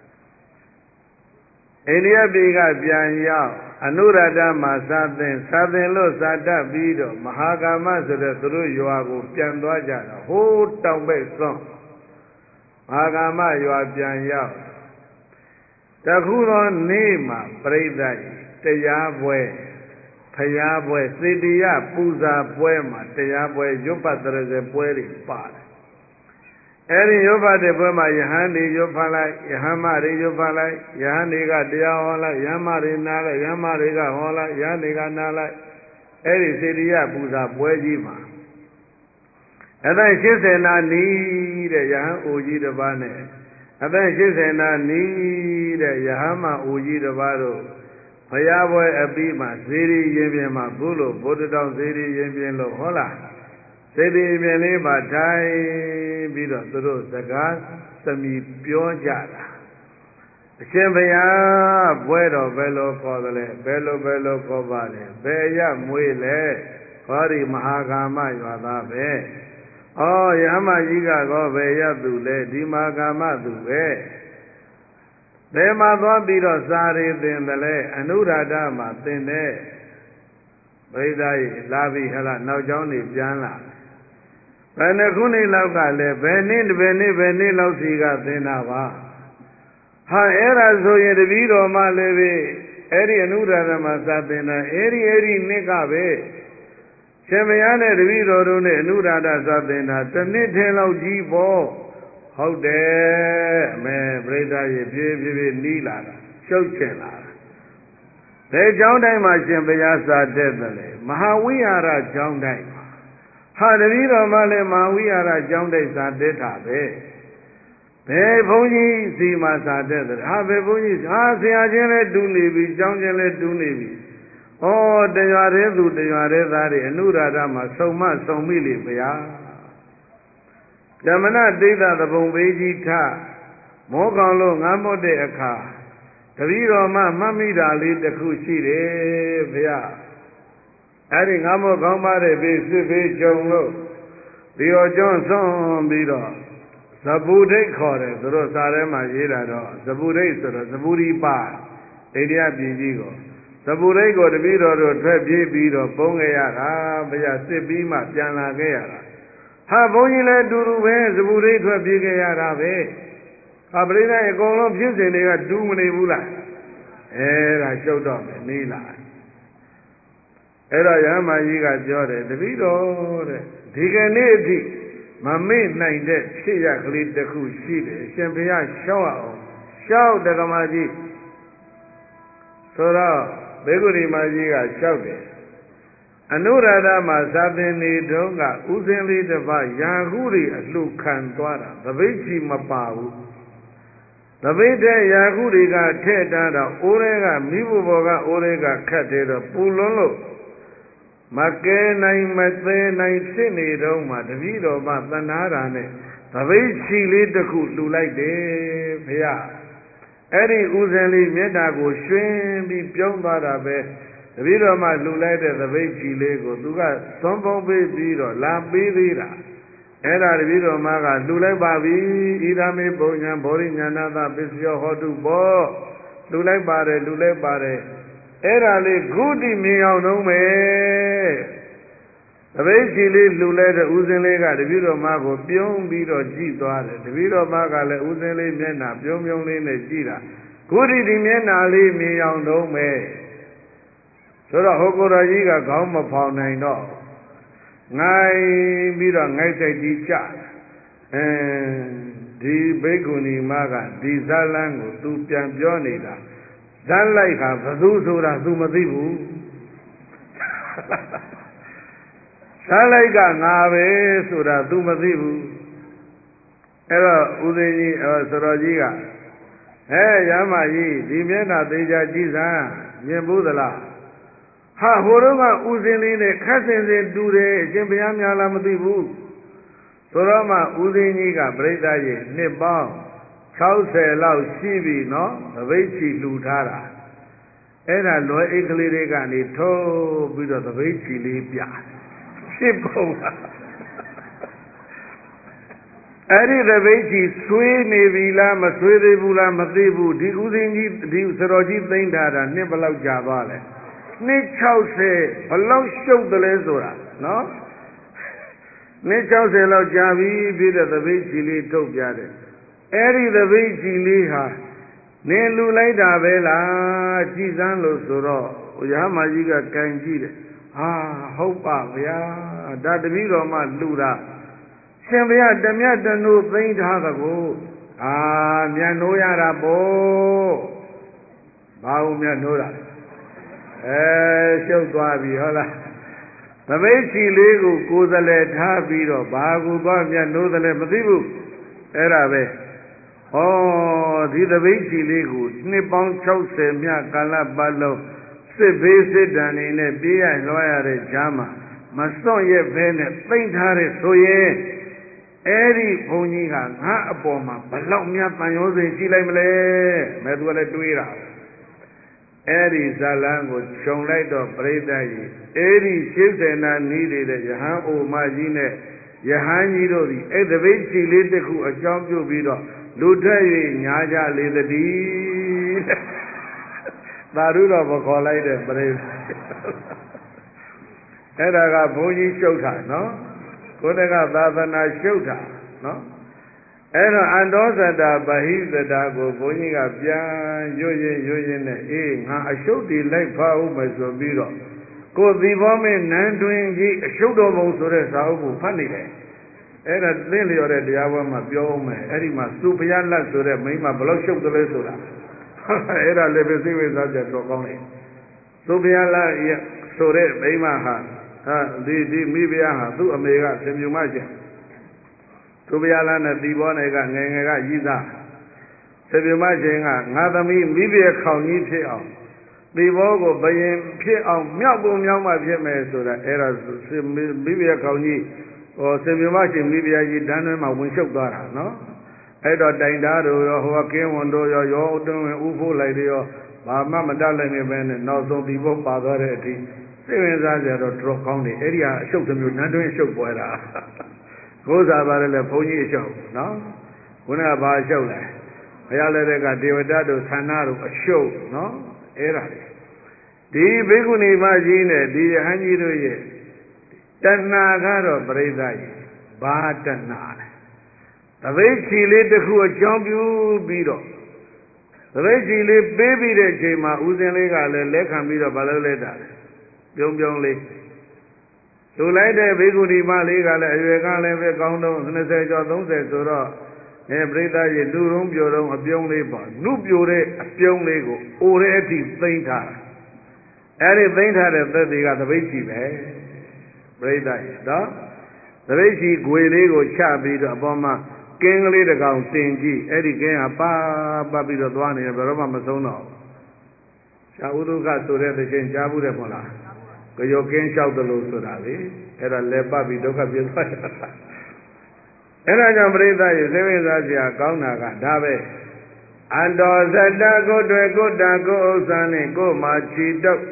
အိန္ဒိယပြည်ကပြန်ရောက်အနုရဒမှာစာသင်စာသင်လို့စာတတ်ပြီးတော့မဟာကာမဆိုတဲ့သူတို့ရွာကိုပြန်သွားကြတာဟိုးတောင်ဘက်စွန်းမဟာကာမရွာပြန်ရောက်တခုသောနေ့မှာပြိဿတရားပွဲဖျားပွဲစေတယပူဇာပွဲမှာတရားပွဲရွတ်ပတ်တရဇပွဲတွေပါတယ်အဲ့ဒီရွတ်ပတ်တဲ့ပွဲမှာယဟန်တွေရွတ်ဖတ်လိုက်ယဟန်မတွေရွတ်ဖတ်လိုက်ယဟန်တွေကတရားဟောလိုက်ယဟန်မတွေနားလိုက်ယဟန်မတွေကဟောလိုက်ယဟန်တွေကနားလိုက်အဲ့ဒီစေတယပူဇာပွဲကြီးမှာအသက်80နာနီးတဲ့ယဟန်အိုကြီးတစ်ပါးနဲ့အသက်80နာနီးတဲ့ယဟန်မအိုကြီးတစ်ပါးတို့ဘုရားပွဲအပြီးမှာဇေရီရင်ပြင်မှာဘုလို့ဘုဒ္ဓတောင်ဇေရီရင်ပြင်လို့ဟောလားဇေရီရင်ပြင်လေးပါထိုင်ပြီးတော့သူတို့စကားသမီးပြောကြတာအရှင်ဘုရားပွဲတော်ဘယ်လိုခေါ်သလဲဘယ်လိုဘယ်လိုခေါ်ပါလဲဘယ်ရမွေးလဲဟောဒီမဟာကာမရွာသားပဲဩယဟမကြီးကတော့ဘယ်ရသူလဲဒီမဟာကာမသူပဲဘယ်မှာသွားပြီးတော့စာရီသင်တယ်လဲအနုရာဓမှာသင်တယ်ပရိသတ်ကြီးလာပြီဟလားနောက်ကျောင်းနေပြန်လာဘယ်နှခုနှစ်လောက်ကလည်းဘယ်နှစ်ဘယ်နှစ်ဘယ်နှစ်လောက်စီကသင်တာပါဟာအဲ့ဒါဆိုရင်တပည့်တော်မှလည်းပဲအဲ့ဒီအနုရာဓမှာစာသင်တာအဲ့ဒီအဲ့ဒီနှစ်ကပဲရှင်မယားနဲ့တပည့်တော်တို့နဲ့အနုရာဓစာသင်တာတစ်နှစ်ထဲလောက်ကြီးပေါ့ဟုတ်တယ်အမေပြိဿရေပြေးပြေးပြေးနီးလာတာရှုပ်ချင်လာတာဘယ်ကျောင်းတိုင်းမှာရှင်ဘုရားစာတဲ့တယ်လေမဟာဝိဟာရကျောင်းတိုင်းမှာဟာတပည့်တော်မှလည်းမဟာဝိဟာရကျောင်းတိုင်းစာတဲ့တာပဲဘယ်ဘုန်းကြီးစီမှာစာတဲ့တယ်ဟာဘယ်ဘုန်းကြီးဟာဆရာချင်းလည်းတူနေပြီကျောင်းချင်းလည်းတူနေပြီဩတရားရဲသူတရားရဲသားတွေအနုရာဓမှာစုံမစုံမိလေဗျာဓမ္မနတိဋ္ဌသဘုံဘေးကြီးထမောကောင်လို့ငါမွတ်တဲ့အခါတပည့်တော်မှမှတ်မိတာလေးတစ်ခုရှိတယ်ဗျာအဲ့ဒီငါမွတ်ကောင်းပါတဲ့ဘေးစစ်ဘေးကြုံလို့ဒီတော်ကျွန်းဆွန့်ပြီးတော့ဇဘူဒိတ်ခေါ်တယ်သူတို့စာထဲမှာရေးတာတော့ဇဘူဒိတ်ဆိုတော့ဇဘူရီပါအိန္ဒိယပြည်ကြီးကိုဇဘူဒိတ်ကိုတပည့်တော်တို့ထွက်ပြေးပြီးတော့ပုံခဲ့ရတာဗျာစစ်ပြီးမှပြန်လာခဲ့ရတာဟာဘုန်းကြီးလည်းအတူတူပဲဇဘူရိတ်ထွက်ပြေးခဲ့ရတာပဲဟာပရိသတ်အကုန်လုံးဖြစ်စဉ်တွေကတူးမနေဘူးလားအဲဒါရှုပ်တော့မယ်နေလာအဲ့တော့ရဟန်းမကြီးကပြောတယ်တပည့်တော်တဲ့ဒီကနေ့အထိမမေ့နိုင်တဲ့ဖြစ်ရကလေးတစ်ခုရှိတယ်အရှင်ဘုရားရှောက်အောင်ရှောက်တက္ကမကြီးဆိုတော့ဘေကုဏီမကြီးကရှောက်တယ်အနုရာဓမှာသာသင်နေတုန်းကဥစဉ်လေးတစ်ပါးယာဟုတွေအလှခံသွားတာသပိတ်ချီမပါဘူးသပိတ်တဲ့ယာဟုတွေကထည့်ထားတော့အိုးတွေကမိဘဘောကအိုးတွေကခတ်တယ်တော့ပူလွန်းလို့မကဲနိုင်မသေးနိုင်ဖြစ်နေတော့မှတပည့်တော်မှသနာတာနဲ့သပိတ်ချီလေးတစ်ခုလှူလိုက်တယ်ဖေရအဲ့ဒီဥစဉ်လေးမေတ္တာကိုရွှင်ပြီးပြုံးသွားတာပဲတပည့်တော်မှလှူလိုက်တဲ့သပိတ်ချီလေးကိုသူကသွန်းပုံးပေးပြီးတော့လာပေးသေးတာအဲ့ဒါတပည့်တော်မှကလှူလိုက်ပါပြီဣဒာမေပုံညာဘောရိညာနာသပစ္စယောဟောတုဘောလှူလိုက်ပါတယ်လှူလိုက်ပါတယ်အဲ့ဒါလေးခုတိမြင်အောင်တော့မယ်ဟ The basically Luleta Uzenlega, the Vido Mago, Pion Vido Gita, the Vido Magale Uzenle Mena, Pion Yonlin Gira. Goody the Mena leave me on no may. So the Hokora Yiga come upon I know. Nai Vida Nite Dicha. And the Beguni Maga, the Zalango, two Pianjonida. Zalaika, Vazusura, Zumadibu. Salaika Nave Sura Dumadibu Eva Udini Sarajiga Eh Yamaji, Dimena Deja Jiza, Yembudala Ha Horoma Uziline, cousins in Dure, Jimbiam Yalamadibu Sorama Udiniga, Bredaye, Nibam, Chause Lao Shivi, no, the Vechi Lutara Ena Loa Egliriga Nito, Buddha the Vechi Libya. Ari the Vechi, Sway Nevila, Maswede Bula, Madibu, the Udinji, the Saroji Tindara, Nibalau Javale. Nichau say, Palau show the Lesora, no? Nichau say, Lau Javi, Bida the Vechi Li Topiade. Ari the Vechi Liha, Nelu Laida Vela, Jizan Losoro, Yamajiga Kanjide. Ah, hope up, yeah, that the Vido Ma Lura. Sembia, the Miata no thing to have a go. Ah, Mianoya Bo Bao Mianora. Eh, show Guabi, hola. The Vechi Lego goes a let Habido, Bagu Bamia no the Lemadibu. Erabe. Oh, the Vechi Lego, Nippon Chose, Miakala Balo. Basic than in a beer and lawyer Jama. Mason ye vene, faint Harry, so ye. Eri Poniga, not a bomber, but long me up my nose in Chilamele, Medwella Duira. Eri Zalango, shown light of Breda. Eri shifts and I needed a Yahan o Magine, Yahan Yido, the Vechi later who a jump you beat up. Luta Naja lay the deed. Baruda Bacolite, brave. Edaga Boni Shota, no? Kodaga Babana Shota, no? And also the Bahis the Dago, Boniga Pian, Yoyin, Yoyin, eh, I showed the like Pau Masobiro. Go the woman, Nanduin, a shoulder most of the Saubu, Panile. And a lily or the Awama Biome, Erima, Supiana, so that made my blood show the Lesura. Era Levizi with that Troconi. Supiala, Sore, Baimaha, the the Mibiaha, two Omega, Semumaja. Supiala, Dibonega, Nanga, Yiza. Semumaja, Nadami, Mibia County Piao. Bivogo, Bayan, Piao, Miabu, Miama, Piame, so that era Mibia County. Or Semumachi, maybe I did done my windshield daughter, no? I don't dine that or who came on do your doing Ufu like your Mamma Darling event and now some people father at the same as I had drop county area, show them you not doing show boy. Goes about a pony show, no? When I buy a show like I let got Davidado Sanaro a show, no? Era. The big one imagine the Hanji. Tanagaro Bredai, Batana. The way she led the crew a jump you beetle. The way she led baby the Jema, Uzenega, Lekan beat a baloleta. Young young lake. So like the Biguni Maliga, Regale, Gondo, and the Sage of those that so raw. And Bredai, new room, your own, a young labor. Nubure, a young lego, or a faint her. Any faint her that they got the way she made. Breda, the way she Guilego Chabi, the Boma, King Lady Gown, Tingy, Eddie Gang, a Babi the Duane, and Veroma Masono. Shauduka to the Shin Jabu de Mola. Go your king shout the low Sudavi, and a lebabi doka be and I can Breda is living as a Gaunaga, Dave. And all that go to a good dago, son, go machi.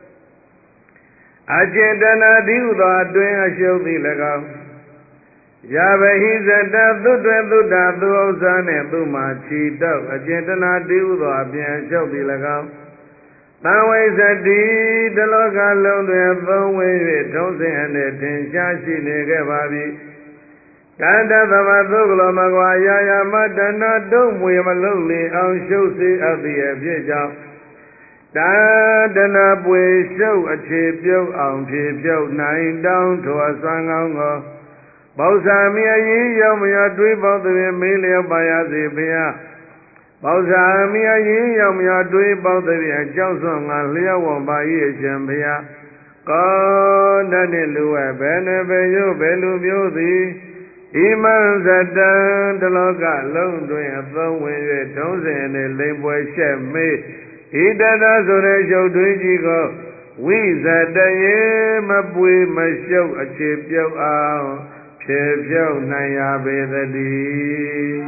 Ajendana diuda doing a show the legal. Yava he's a dadu dadu dadu and Duma chi dog. Ajendana diuda being show the legal. သံဝိဇ္ဇတိတလောကလုံးတွင်သုံးဝင်၍ထုံးစင်အနေထင်ရှားရှိနေခဲ့ပါပြီကန္တသမသုကလောမကွာယာယာမတနာတုံးမွေမလုံးလေအောင်ရှုပ်စေအပ်သည့်အဖြစ်ကြောင့်တာတနာပွေရှုပ်အခြေပြုတ်အောင်ဖြေပြုတ်နိုင်တောင်းထိုအစွမ်းကောင်းကိုဘောဇာမြည်ရင်ရောက်မရတွေးပေါသွေမေးလျောက်ပါရစေဘုရားဘောဇာမြည်ရင်ရောက်မရတွေးပေါသွေအကြောင်းစွန်ငါလျှောက်ဝံပါ၏အရှင်ဘုရားကောတတ်တဲ့လူဝဲဘယ်နဲ့ပဲရုပ်ဘယ်လူမျိုးသည်ဣမံဇတံတလောကလုံးတွင်အသုံးဝင်၍တုံးစင်နှင့်လိမ်ပွဲရှက်မေးဣတတဆိုတဲ့ရုပ်တွင်းကြီးကိုဝိဇတယေမပွေမရှုပ်အခြေပြုတ်အောင်ဖြေဖြုတ်နိုင်ရပေသတည်း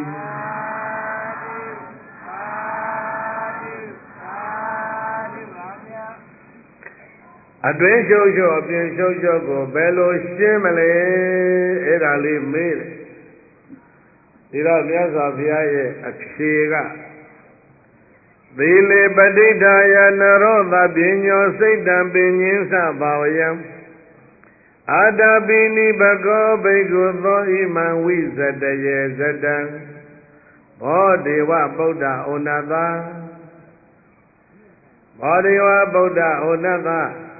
အတွင်းရှုပ်ရှုပ်အပြင်ရှုပ်ရှုပ်ကိုဘယ်လိုရှင်းမလဲအဲ့ဒါလေးမေးတယ်ဒီတော့မြတ်စွာဘုရားရဲ့အဖြေကသီလေပဋိဌာယနရောသပညောစိတ်တံပင်ညင်းသဘာဝယံအာတပိနိဘကောဘိက္ခုသောဣမံဝိဇတယေဇတံဘောဒေဝဗုဒ္ဓဩနတဘောဒေဝဗုဒ္ဓဩနတ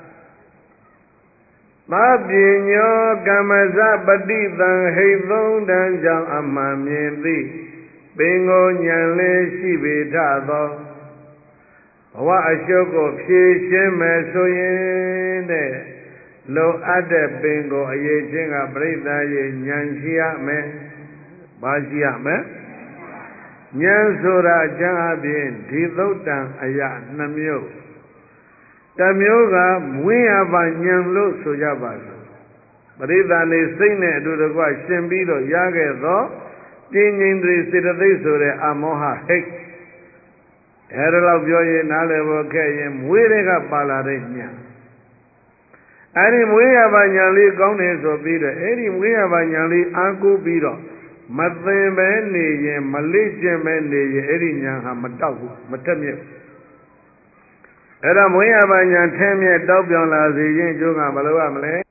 မပညောကမ္မဇပฏิတံဟိသုံးတံကြောင့်အမှန်မြင်သည်ပင်ကိုဉာဏ်လေးရှိပေထသောဘဝအရှုပ်ကိုဖြေရှင်းမယ်ဆိုရင်တဲ့လိုအပ်တဲ့ပင်ကိုအရေးချင်းကပြိဿရဲ့ဉာဏ်ရှိရမယ်။ဘာရှိရမလဲ။ဉာဏ်ဆိုတာအကျမ်းအပြင်ဒီသုတ်တံအရာနှမျိုးတစ်မျိုးကမွေးရပါဉာဏ်လို့ဆိုကြပါစို့ပရိသတ်နေစိတ်နဲ့အတူတကွရှင်ပြီးတော့ရခဲ့သောတင်းငိမ့်တွေစေတသိက်ဆိုတဲ့အမောဟဟိတ်အဲဒါတော့ပြောရင်နားလည်ဖို့ခက်ရင်မွေးတွေကပါလာတဲ့ဉာဏ်အဲ့ဒီမွေးရပါဉာဏ်လေးကောင်းတယ်ဆိုပြီးတော့အဲ့ဒီမွေးရပါဉာဏ်လေးအားကိုးပြီးတော့မသင်ပဲနေရင်မလေ့ကျင့်ပဲနေရင်အဲ့ဒီဉာဏ်ဟာမတောက်ဘူးမတက်မြက်အဲ့ဒါမွေးရပါဉာဏ်ထဲမြက်တောက်ပြောင်လာစေရင်ကျိုးကမလုပ်ရမလဲ